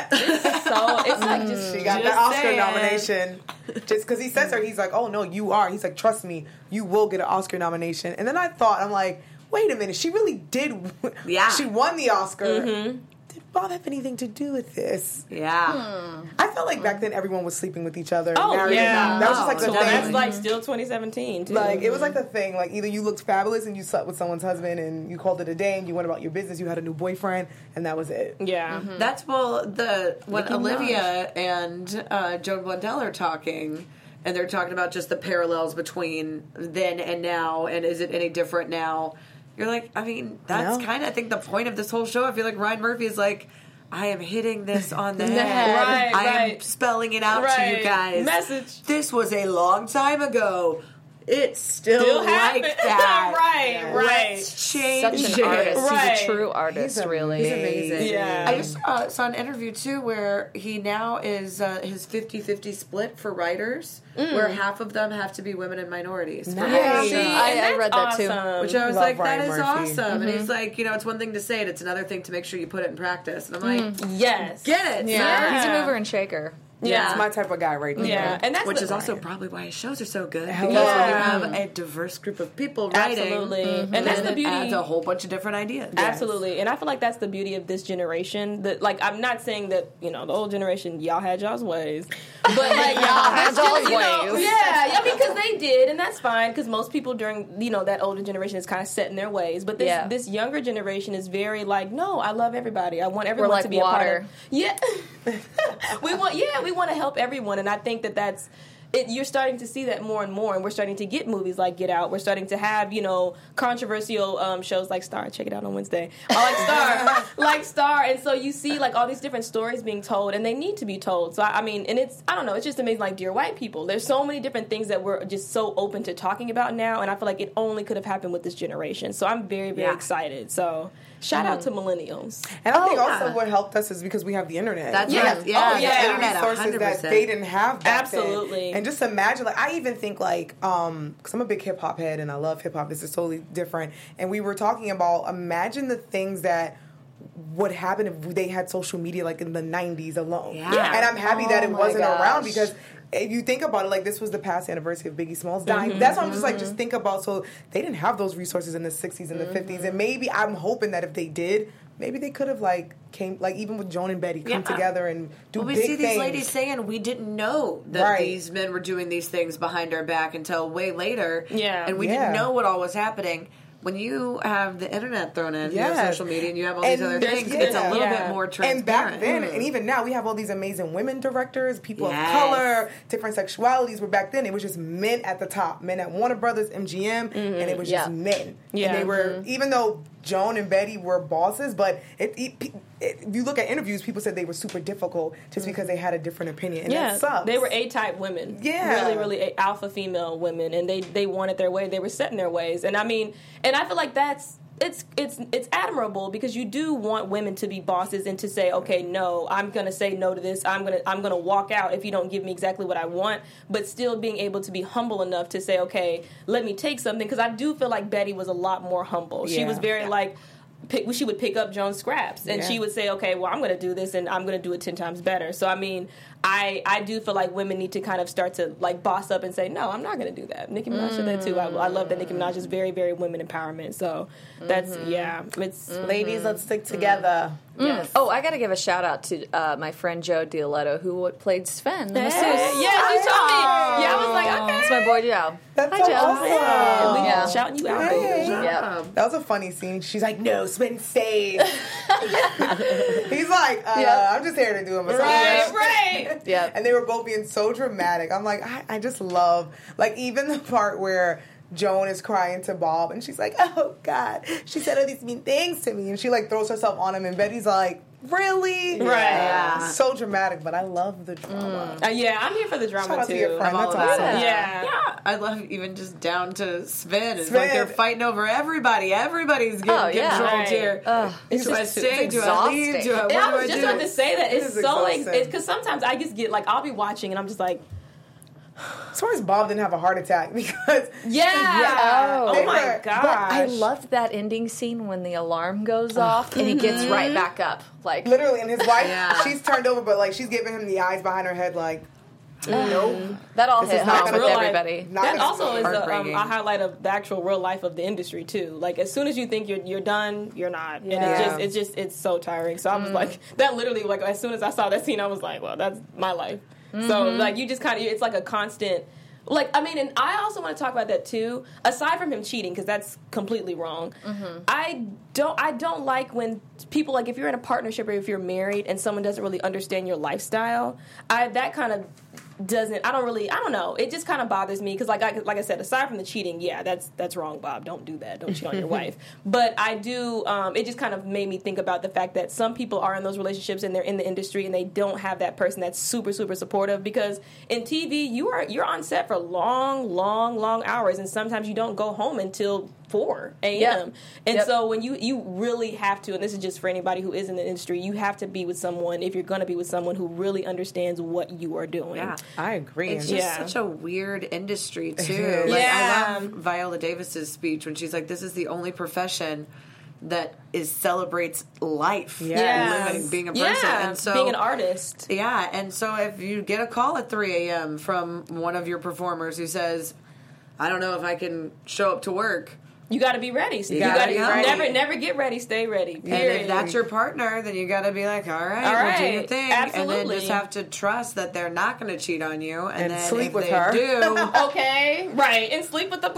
so it's like just She got just the Oscar saying. nomination. Just because he says her, he's like, oh no, you are. He's like, trust me, you will get an Oscar nomination. And then I thought, I'm like, wait a minute, she really did. Yeah. She won the Oscar. Mm-hmm. Did Bob have anything to do with this? yeah. I felt like back then everyone was sleeping with each other. Oh married. yeah, That was just like the so thing. that's like still twenty seventeen too. Like it was like the thing. Like either you looked fabulous and you slept with someone's husband and you called it a day and you went about your business. You had a new boyfriend and that was it. yeah. That's well the when Nicki Olivia and uh, Joan Blundell are talking, and they're talking about just the parallels between then and now, and is it any different now? You're like, I mean, that's No. kind of I think the point of this whole show. I feel like Ryan Murphy is like, I am hitting this on the The head. head. Right, I am right. spelling it out to Right. you guys. Message. This was a long time ago. it's still, Still like happen- that. right, Yeah. right. Let's change Such an it. artist. Right. He's a true artist, He's a- really. he's amazing. Yeah. I just uh, saw an interview too where he now is uh, his fifty-fifty split for writers, where half of them have to be women and minorities. for Nice. every See, show. I- and I that's read that too. awesome. Which I was Love like, that Ryan is Murphy. awesome. And he's like, you know, it's one thing to say it, it's another thing to make sure you put it in practice. And I'm like, Yes. get it. Yeah. sir. He's a mover and shaker. Yeah. That's my type of guy right there. Yeah, and that's Which the, is also probably why his shows are so good. Hell Because when you yeah. have a diverse group of people writing, absolutely, and and that's the it beauty. adds a whole bunch of different ideas. Absolutely, and I feel like that's the beauty of this generation. That, like, I'm not saying that you know the old generation, y'all had y'all's ways, but like y'all had y'all's you know, ways. yeah, I mean, because they did, and that's fine. Because most people during you know that older generation is kind of set in their ways, but this Yeah. this younger generation is very like, no, I love everybody. I want everyone like to be water. a part of. Yeah, we want. Yeah, we want to help everyone, and I think that that's. It, you're starting to see that more and more, and we're starting to get movies like Get Out. We're starting to have, you know, controversial um, shows like Star. Check it out on Wednesday. Or like Star, like Star, and so you see like all these different stories being told, and they need to be told. So I, I mean, and it's I don't know, it's just amazing. Like Dear White People, there's so many different things that we're just so open to talking about now, and I feel like it only could have happened with this generation. So I'm very very Yeah. excited. So shout out to millennials. And I think Oh, also yeah. what helped us is because we have the internet. That's Yeah. right. Yeah, Oh, yeah. the internet, resources one hundred percent. that they didn't have back then. Absolutely. And just imagine, like, I even think, like, um, because I'm a big hip hop head and I love hip hop. This is totally different. And we were talking about, imagine the things that would happen if they had social media, like, in the nineties alone. Yeah. Yeah. And I'm happy that Oh it my wasn't gosh. around because if you think about it, like, this was the past anniversary of Biggie Smalls dying. That's what I'm just like, just think about. So they didn't have those resources in the sixties and the fifties. And maybe I'm hoping that if they did, maybe they could have, like, came, like, even with Joan and Betty, come Yeah. together and do Well, we big see these things. ladies saying we didn't know that Right. these men were doing these things behind our back until way later. Yeah. And we Yeah. didn't know what all was happening. When you have the internet thrown in, you have Yes. social media, and you have all And these other there's- things, it's a yeah. little Yeah. bit more And transparent. back then, and even now, we have all these amazing women directors, people Yes. of color, different sexualities. Where back then, it was just men at the top, men at Warner Brothers, M G M, and it was Yeah. just men. Yeah. And they were, even though Joan and Betty were bosses, but it, it, it, if you look at interviews, people said they were super difficult just because they had a different opinion, and Yeah, that sucks. they were A-type women. Yeah. Really, really a- alpha female women, and they they wanted their way. They were set in their ways, and I mean, and I feel like that's it's it's it's admirable because you do want women to be bosses and to say, okay, no, I'm gonna say no to this. I'm gonna I'm gonna walk out if you don't give me exactly what I want, but still being able to be humble enough to say, okay, let me take something, because I do feel like Betty was a lot more humble. She Yeah. was very like. Pick, she would pick up Joan's scraps and Yeah. she would say, okay, well, I'm going to do this and I'm going to do it ten times better. So, I mean, I I do feel like women need to kind of start to, like, boss up and say, no, I'm not going to do that. Nicki Minaj did that, too. I, I love that Nicki Minaj is very, very women empowerment. So, that's, yeah. It's Ladies, let's stick together. yes. Oh, I got to give a shout out to uh, my friend Joe Dioletto, who played Sven. in the Hey, Masseuse. yeah, she told me. Yeah, I was like, okay. That's my boy Joe. That's Hi, so Joe. awesome. We Yeah. shouting you out. Hey. baby. Yeah. That was a funny scene. She's like, "No, Sven stayed." He's like, uh, Yeah. "I'm just here to do a massage." Right, right. Yeah. And they were both being so dramatic. I'm like, I, I just love, like, even the part where Joan is crying to Bob, and she's like, "Oh God," she said all these mean things to me, and she like throws herself on him, and Betty's like, "Really?" Right. Yeah. So dramatic, but I love the drama. Uh, yeah, I'm here for the drama, Shout out too. to your friend. I'm all That's about awesome. it. Yeah. Yeah, I love even just down to Sven. It's Sven. like they're fighting over everybody. Everybody's getting Oh, yeah. controlled Right. here. Ugh. It's do I just- stay? it's Do I leave? exhausting. Do I, what And I do was I just do? about to say that. It's is so like, exhausting. because sometimes I just get like, I'll be watching and I'm just like, As far as Bob didn't have a heart attack because yeah. Oh. Oh, They my were- gosh. But I loved that ending scene when the alarm goes off and he gets right back up. Like, literally, and his wife, Yeah. she's turned over, but like she's giving him the eyes behind her head, like, nope. that all This hit is not home gonna with real life. everybody. Not that gonna- also is a, um, heartbreaking. a highlight of the actual real life of the industry too. Like as soon as you think you're you're done, you're not, and Yeah. it's just it's just it's so tiring. So I was like, that literally like as soon as I saw that scene, I was like, well, that's my life. So like you just kind of it's like a constant. Like I mean, and I also want to talk about that too. Aside from him cheating, because that's completely wrong. I don't. I don't like when people like if you're in a partnership or if you're married and someone doesn't really understand your lifestyle. I that kind of doesn't. I don't really. I don't know. It just kind of bothers me because, like, I, like I said, aside from the cheating, yeah, that's that's wrong, Bob. Don't do that. Don't cheat on your wife. But I do. Um, it just kind of made me think about the fact that some people are in those relationships and they're in the industry and they don't have that person that's super super supportive. Because in T V, you are you're on set for long, long, long hours, and sometimes you don't go home until four a.m. Yep. And Yep. so when you you really have to, and this is just for anybody who is in the industry, you have to be with someone, if you're going to be with someone who really understands what you are doing. Yeah. I agree. It's And just Yeah. such a weird industry too. is. Like, Yeah. I love Viola Davis's speech when she's like, "This is the only profession that is celebrates life, Yes. living, being a person, Yeah, and so being an artist. Yeah, and so if you get a call at three a.m. from one of your performers who says, "I don't know if I can show up to work," You got to be ready. You, gotta got to be ready. never, never get ready. Stay ready. and Period. if that's your partner, then you got to be like, "All right, All we'll do your right, thing," and then absolutely. just have to trust that they're not going to cheat on you, and, And then sleep if with they her. do. okay, right, and sleep with the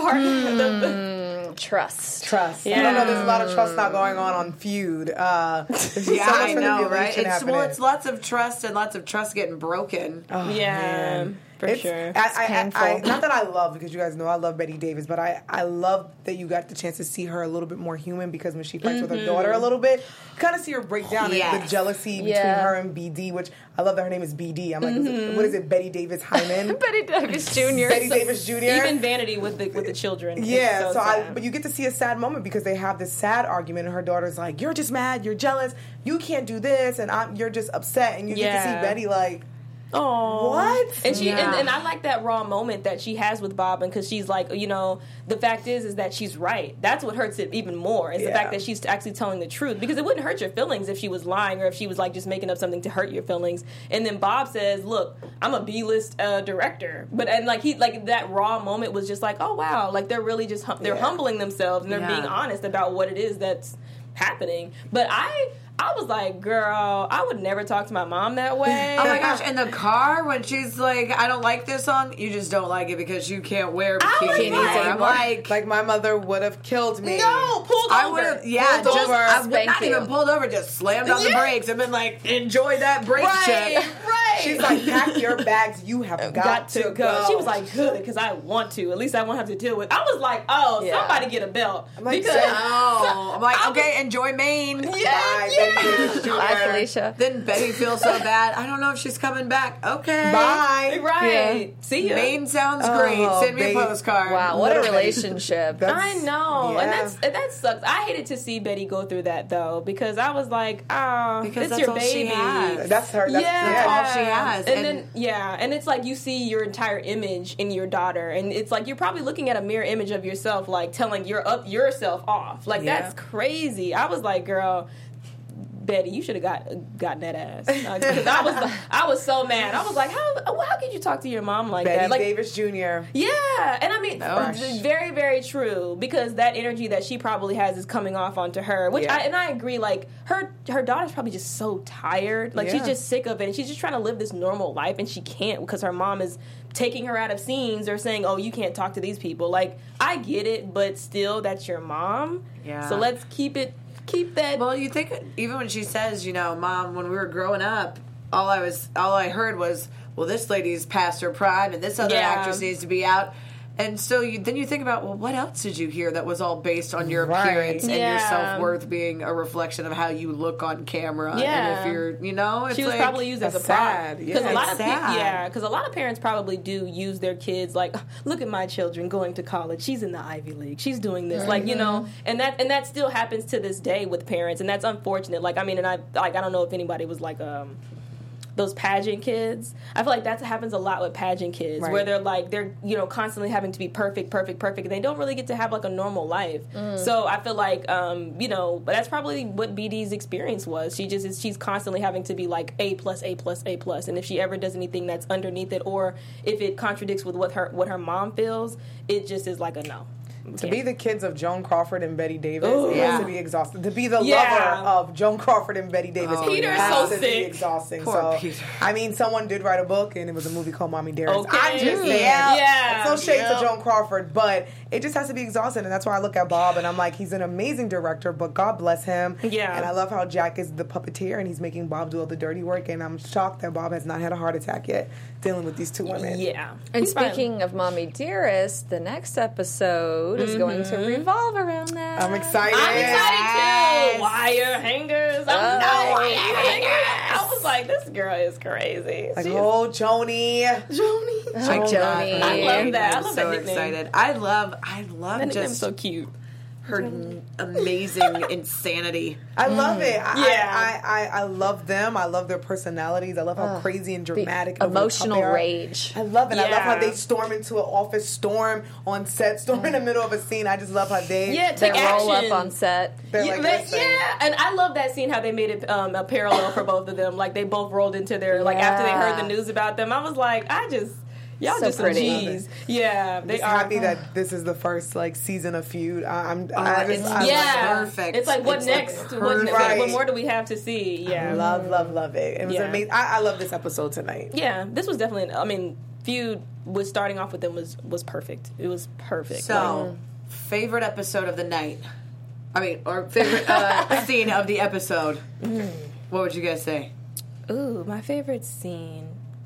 partner. Trust. Trust. I Yeah. don't know. There's a lot of trust not going on on Feud. Uh, there's just Yeah, so much I know, right? manipulation It's well, happening. it's lots of trust and lots of trust getting broken. Oh, Yeah, man. for It's- sure. I, I, I, painful. I, not that I love, because you guys know I love Betty Davis, but I, I love that you got the chance to see her a little bit more human, because when she fights with her daughter a little bit, you kind of see her break down and the Yes. jealousy between Yeah. her and B D, which I love that her name is B D. I'm like, is it, what is it, Betty Davis Hyman? Betty Davis Junior Betty Davis Junior Even Vanity with the with the children. It's Yeah, so, I, sad. but you get to see a sad moment because they have this sad argument, and her daughter's like, "You're just mad, you're jealous, you can't do this," and I'm, you're just upset, and you get to Yeah. see Betty like, Aw. "What?" And she Yeah. and, and I like that raw moment that she has with Bob, because she's like, you know, the fact is is that she's right. That's what hurts it even more, is the Yeah. fact that she's actually telling the truth, because it wouldn't hurt your feelings if she was lying or if she was like just making up something to hurt your feelings. And then Bob says, "Look, I'm a B-list uh, director," but and like he like that raw moment was just like, oh wow, like they're really just hum- they're Yeah. humbling themselves and they're Yeah. being honest about what it is that's happening. But I. I was like, girl, I would never talk to my mom that way. Oh my gosh! In the car when she's like, "I don't like this song," you just don't like it because you can't wear I was bikinis like- anymore. I'm like, Like my mother would have killed me. no, pulled I over. would have, yeah, Pulled just over. I would Spank not you. even pulled over, just slammed on the Yeah. brakes and been like, "Enjoy that brake Right, check." right. She's like, "Pack your bags. You have got, got to go. She was like, good, because I want to. At least I won't have to deal with. I was like, oh, Yeah. somebody get a belt. like, because Oh, I'm like, I was- okay, enjoy Maine. yeah, Bye, yeah. Betty Davis Junior Bye, Felicia. Then Betty feels so bad. I don't know if she's coming back. Okay, Bye. Right. Yeah. See ya. Maine sounds Oh, great. Send me babe. a postcard. Wow, what a Little Betty. relationship. That's- I know, Yeah. and that's and that sucks. I hated to see Betty go through that though, because I was like, oh, Because it's that's your all baby. she has. That's her. That's, yeah, That's all she has. And, And- then yeah, and it's like you see your entire image in your daughter, and it's like you're probably looking at a mirror image of yourself, like telling your up yourself off. Like Yeah. that's crazy. I was like, girl, Betty, you should have got gotten that ass, because I was I was so mad. I was like, how how could you talk to your mom like Betty that? Like, Davis Junior yeah, and I mean, Gosh. very, very true, because that energy that she probably has is coming off onto her. Which Yeah. I and I agree. Like her, her daughter's probably just so tired. Like she's Yeah. just sick of it, and she's just trying to live this normal life, and she can't because her mom is taking her out of scenes or saying, "Oh, you can't talk to these people." Like I get it, but still, that's your mom. Yeah. So let's keep it, keep that. Well, you think even when she says, you know, "Mom, when we were growing up, all I was, all I heard was, well, this lady's past her prime, and this other Yeah. actress needs to be out." And so you, then you think about, well, what else did you hear that was all based on your Right. appearance and your Yeah. self worth being a reflection of how you look on camera? Yeah. And if you're, you know, it's She was like, probably used as a that's prop. sad. Because Yeah. a lot It's of pe- sad. yeah, because a lot of parents probably do use their kids like, look at my children going to college. She's in the Ivy League. She's doing this, like you know, and that and that still happens to this day with parents, and that's unfortunate. Like I mean, and I like I don't know if anybody was like um. those pageant kids. I feel like that happens a lot with pageant kids, Right. where they're like they're you know constantly having to be perfect, perfect, perfect, and they don't really get to have like a normal life. So I feel like um, you know, but that's probably what B D's experience was. She just is, she's constantly having to be like A plus, A plus, A plus, and if she ever does anything that's underneath it, or if it contradicts with what her what her mom feels, it just is like a no. To be the kids of Joan Crawford and Betty Davis, Ooh. it Yeah. has to be exhausting. To be the Yeah. lover of Joan Crawford and Betty Davis, Oh, Peter is has so to be sick. exhausting. Poor so, Peter. I mean, someone did write a book, and it was a movie called Mommy Dearest. Okay. I'm just saying, Yeah. Yeah. it's no shade Yep. to Joan Crawford, but it just has to be exhausting, and that's why I look at Bob, and I'm like, he's an amazing director, but God bless him. Yeah. And I love how Jack is the puppeteer, and he's making Bob do all the dirty work, and I'm shocked that Bob has not had a heart attack yet dealing with these two women. Yeah. And He's fine. speaking of Mommy Dearest, the next episode is going to revolve around that. I'm excited. I'm excited Yes. too. Wire hangers. I'm Oh, no wire yes. hangers. I was like, this girl is crazy. Like, She's- oh, Joni. Joni. Like Joni. I love that. I I'm love so that nickname. excited. I love, I love That nickname's just so cute. her n- amazing insanity. I love it. I, Yeah. I, I, I love them. I love their personalities. I love how crazy and dramatic, and over the top emotional they are. rage. I love it. I love how Yeah. they storm into an office, storm on set, storm in the middle of a scene. I just love how they Yeah, They take roll action. up on set. they're Yeah, like, that- listen. yeah, and I love that scene how they made it um, a parallel for both of them. Like they both rolled into their like after they heard the Yeah. news about them. I was like, I just y'all So just some pretty. G's. Yeah, they Just are happy that this is the first like season of Feud. I, I'm. Uh, I just, it's I yeah, perfect. It's like what It's next? like what, perfect. what, what more do we have to see? Yeah, love, love, love it. It was Yeah. amazing. I, I love this episode tonight. yeah. This was definitely. I mean, Feud was starting off with them was was perfect. It was perfect. So, favorite episode of the night? I mean, or favorite uh, scene of the episode? What would you guys say? Like, ooh, my favorite scene.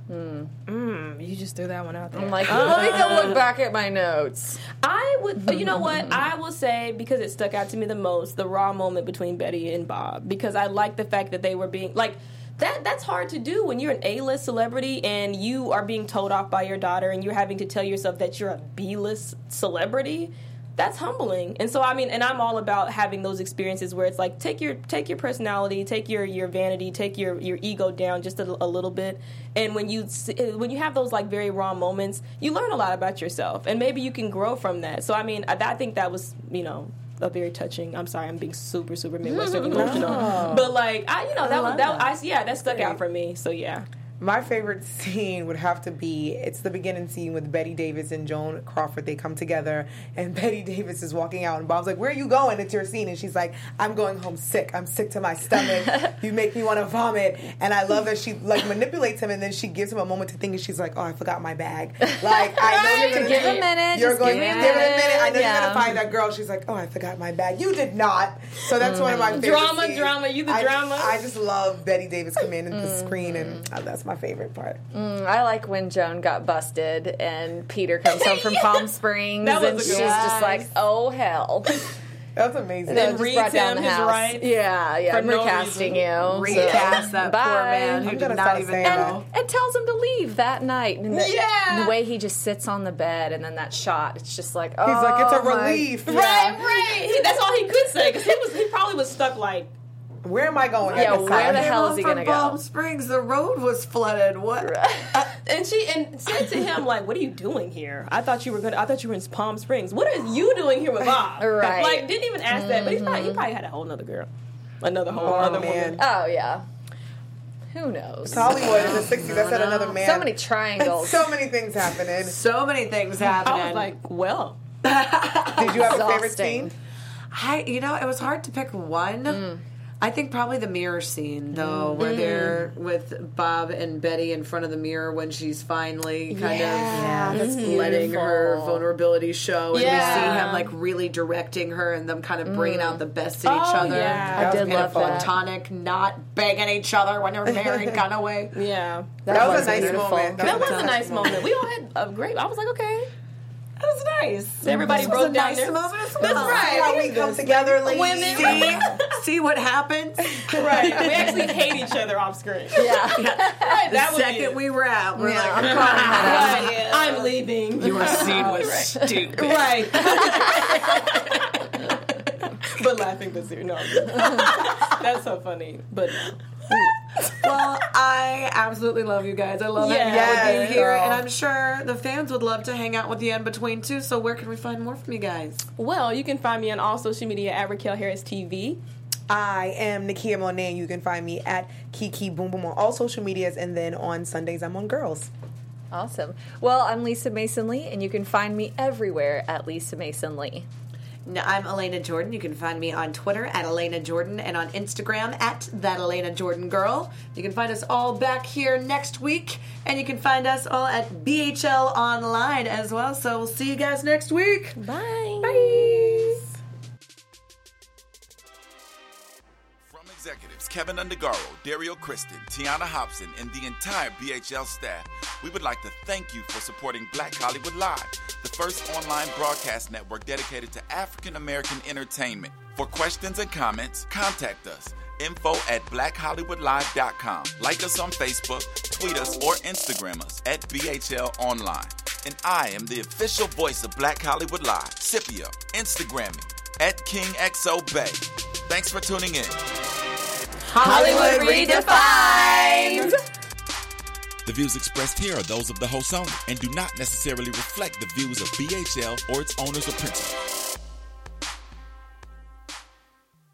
Mm, you just threw that one out there. I'm like, let me go look back at my notes. I would, you know what? I will say because it stuck out to me the most, the raw moment between Betty and Bob. Because I like the fact that they were being like that. That's hard to do when you're an A-list celebrity and you are being told off by your daughter, and you're having to tell yourself that you're a B-list celebrity. That's humbling. And so I mean, and I'm all about having those experiences where it's like take your take your personality, take your, your vanity, take your, your ego down just a, a little bit. And when you s- when you have those like very raw moments, you learn a lot about yourself, and maybe you can grow from that. So I mean, I, I think that was, you know, a very touching. I'm sorry, I'm being super super Midwestern emotional, but like I, you know, that was that I yeah that stuck out for me. So yeah. My favorite scene would have to be, it's the beginning scene with Betty Davis and Joan Crawford. They come together, and Betty Davis is walking out, and Bob's like, where are you going? It's your scene. And she's like, I'm going home sick. I'm sick to my stomach. You make me want to vomit. And I love that she, like, manipulates him, and then she gives him a moment to think, and she's like, oh, I forgot my bag. Like, I know you're going to Give a minute. You're just going give to me give a it a minute. I know Yeah. you're going to find that girl. She's like, oh, I forgot my bag. You did not. So that's one of my favorite Drama, scenes. drama, you the I, drama. I just love Betty Davis commanding the screen, and uh, that's my favorite part. Mm, I like when Joan got busted and Peter comes home from Palm Springs That was and a she's good one. just like, oh hell. That's amazing. Then Just reads brought down him the his house. rights Yeah, yeah. for I'm no recasting reason. you. Recast So, that bye. poor man who I'm did gonna not stop even saying know. that. And, and tells him to leave that night. And the, Yeah. the way he just sits on the bed and then that shot, it's just like, oh. He's like, it's a my- relief. Right, right. He, that's all he could say because he was he probably was stuck like. Where am I going? Yeah, at this where time? the Came hell home is he from gonna go? Palm Springs, the road was flooded. What? And she and said to him like, "What are you doing here? I thought you were gonna. I thought you were in Palm Springs. What are you doing here with Bob? Right. Like, didn't even ask that. But he probably, he probably had a whole other girl, another whole Oh, other man. woman. Oh, yeah. Who knows? Hollywood in the sixties. I said another man. So many triangles. So many things happening. So many things happening. I was like, well, Did you have a favorite Exhausting. scene? I, you know, it was hard to pick one. I think probably the mirror scene, though, where they're with Bob and Betty in front of the mirror when she's finally kind Yeah, of that's letting her beautiful. vulnerability show, and Yeah. we see him like really directing her and them kind of bringing out the best in each Oh, other. yeah. I That was did love beautiful. that. Platonic, not begging each other when they're married kind of way. yeah, That, was, was a nice beautiful. moment. that was a nice moment. We all had a great. I was like, okay, That was nice. everybody This was broke a down nice their. moment as well. That's right. See how we come together, ladies. Women. See, see what happens? Right, we actually hate each other off screen. Yeah. Right, that was Second it. we were out, we're Yeah, like, I'm calling that out. Right, I'm leaving. your scene was stupid. Right. But laughing but serious. No. That's so funny. But no. Well, I absolutely love you guys. I love Yeah. hanging out with Yes, you here, girl. and I'm sure the fans would love to hang out with you in between too. So where can we find more from you guys? Well, you can find me on all social media at Raquel Harris T V. I am Nakia Monet, and you can find me at Kiki Boom Boom on all social medias, and then on Sundays I'm on Girls. Awesome. Well, I'm Lisa Mason Lee, and you can find me everywhere at Lisa Mason Lee. No, I'm Elena Jordan. You can find me on Twitter at Elena Jordan and on Instagram at That Elena Jordan Girl. You can find us all back here next week, and you can find us all at B H L Online as well. So we'll see you guys next week. Bye. Bye. From executives Kevin Undergaro, Dario Kristen, Tiana Hobson, and the entire B H L staff, we would like to thank you for supporting Black Hollywood Live, the first online broadcast network dedicated to African American entertainment. For questions and comments, contact us. Info at black hollywood live dot com. Like us on Facebook, tweet us, or Instagram us at B H L Online. And I am the official voice of Black Hollywood Live, Scipio. Instagram me at King X O Bay. Thanks for tuning in. Hollywood Redefined! The views expressed here are those of the host only and do not necessarily reflect the views of B H L or its owners or principals.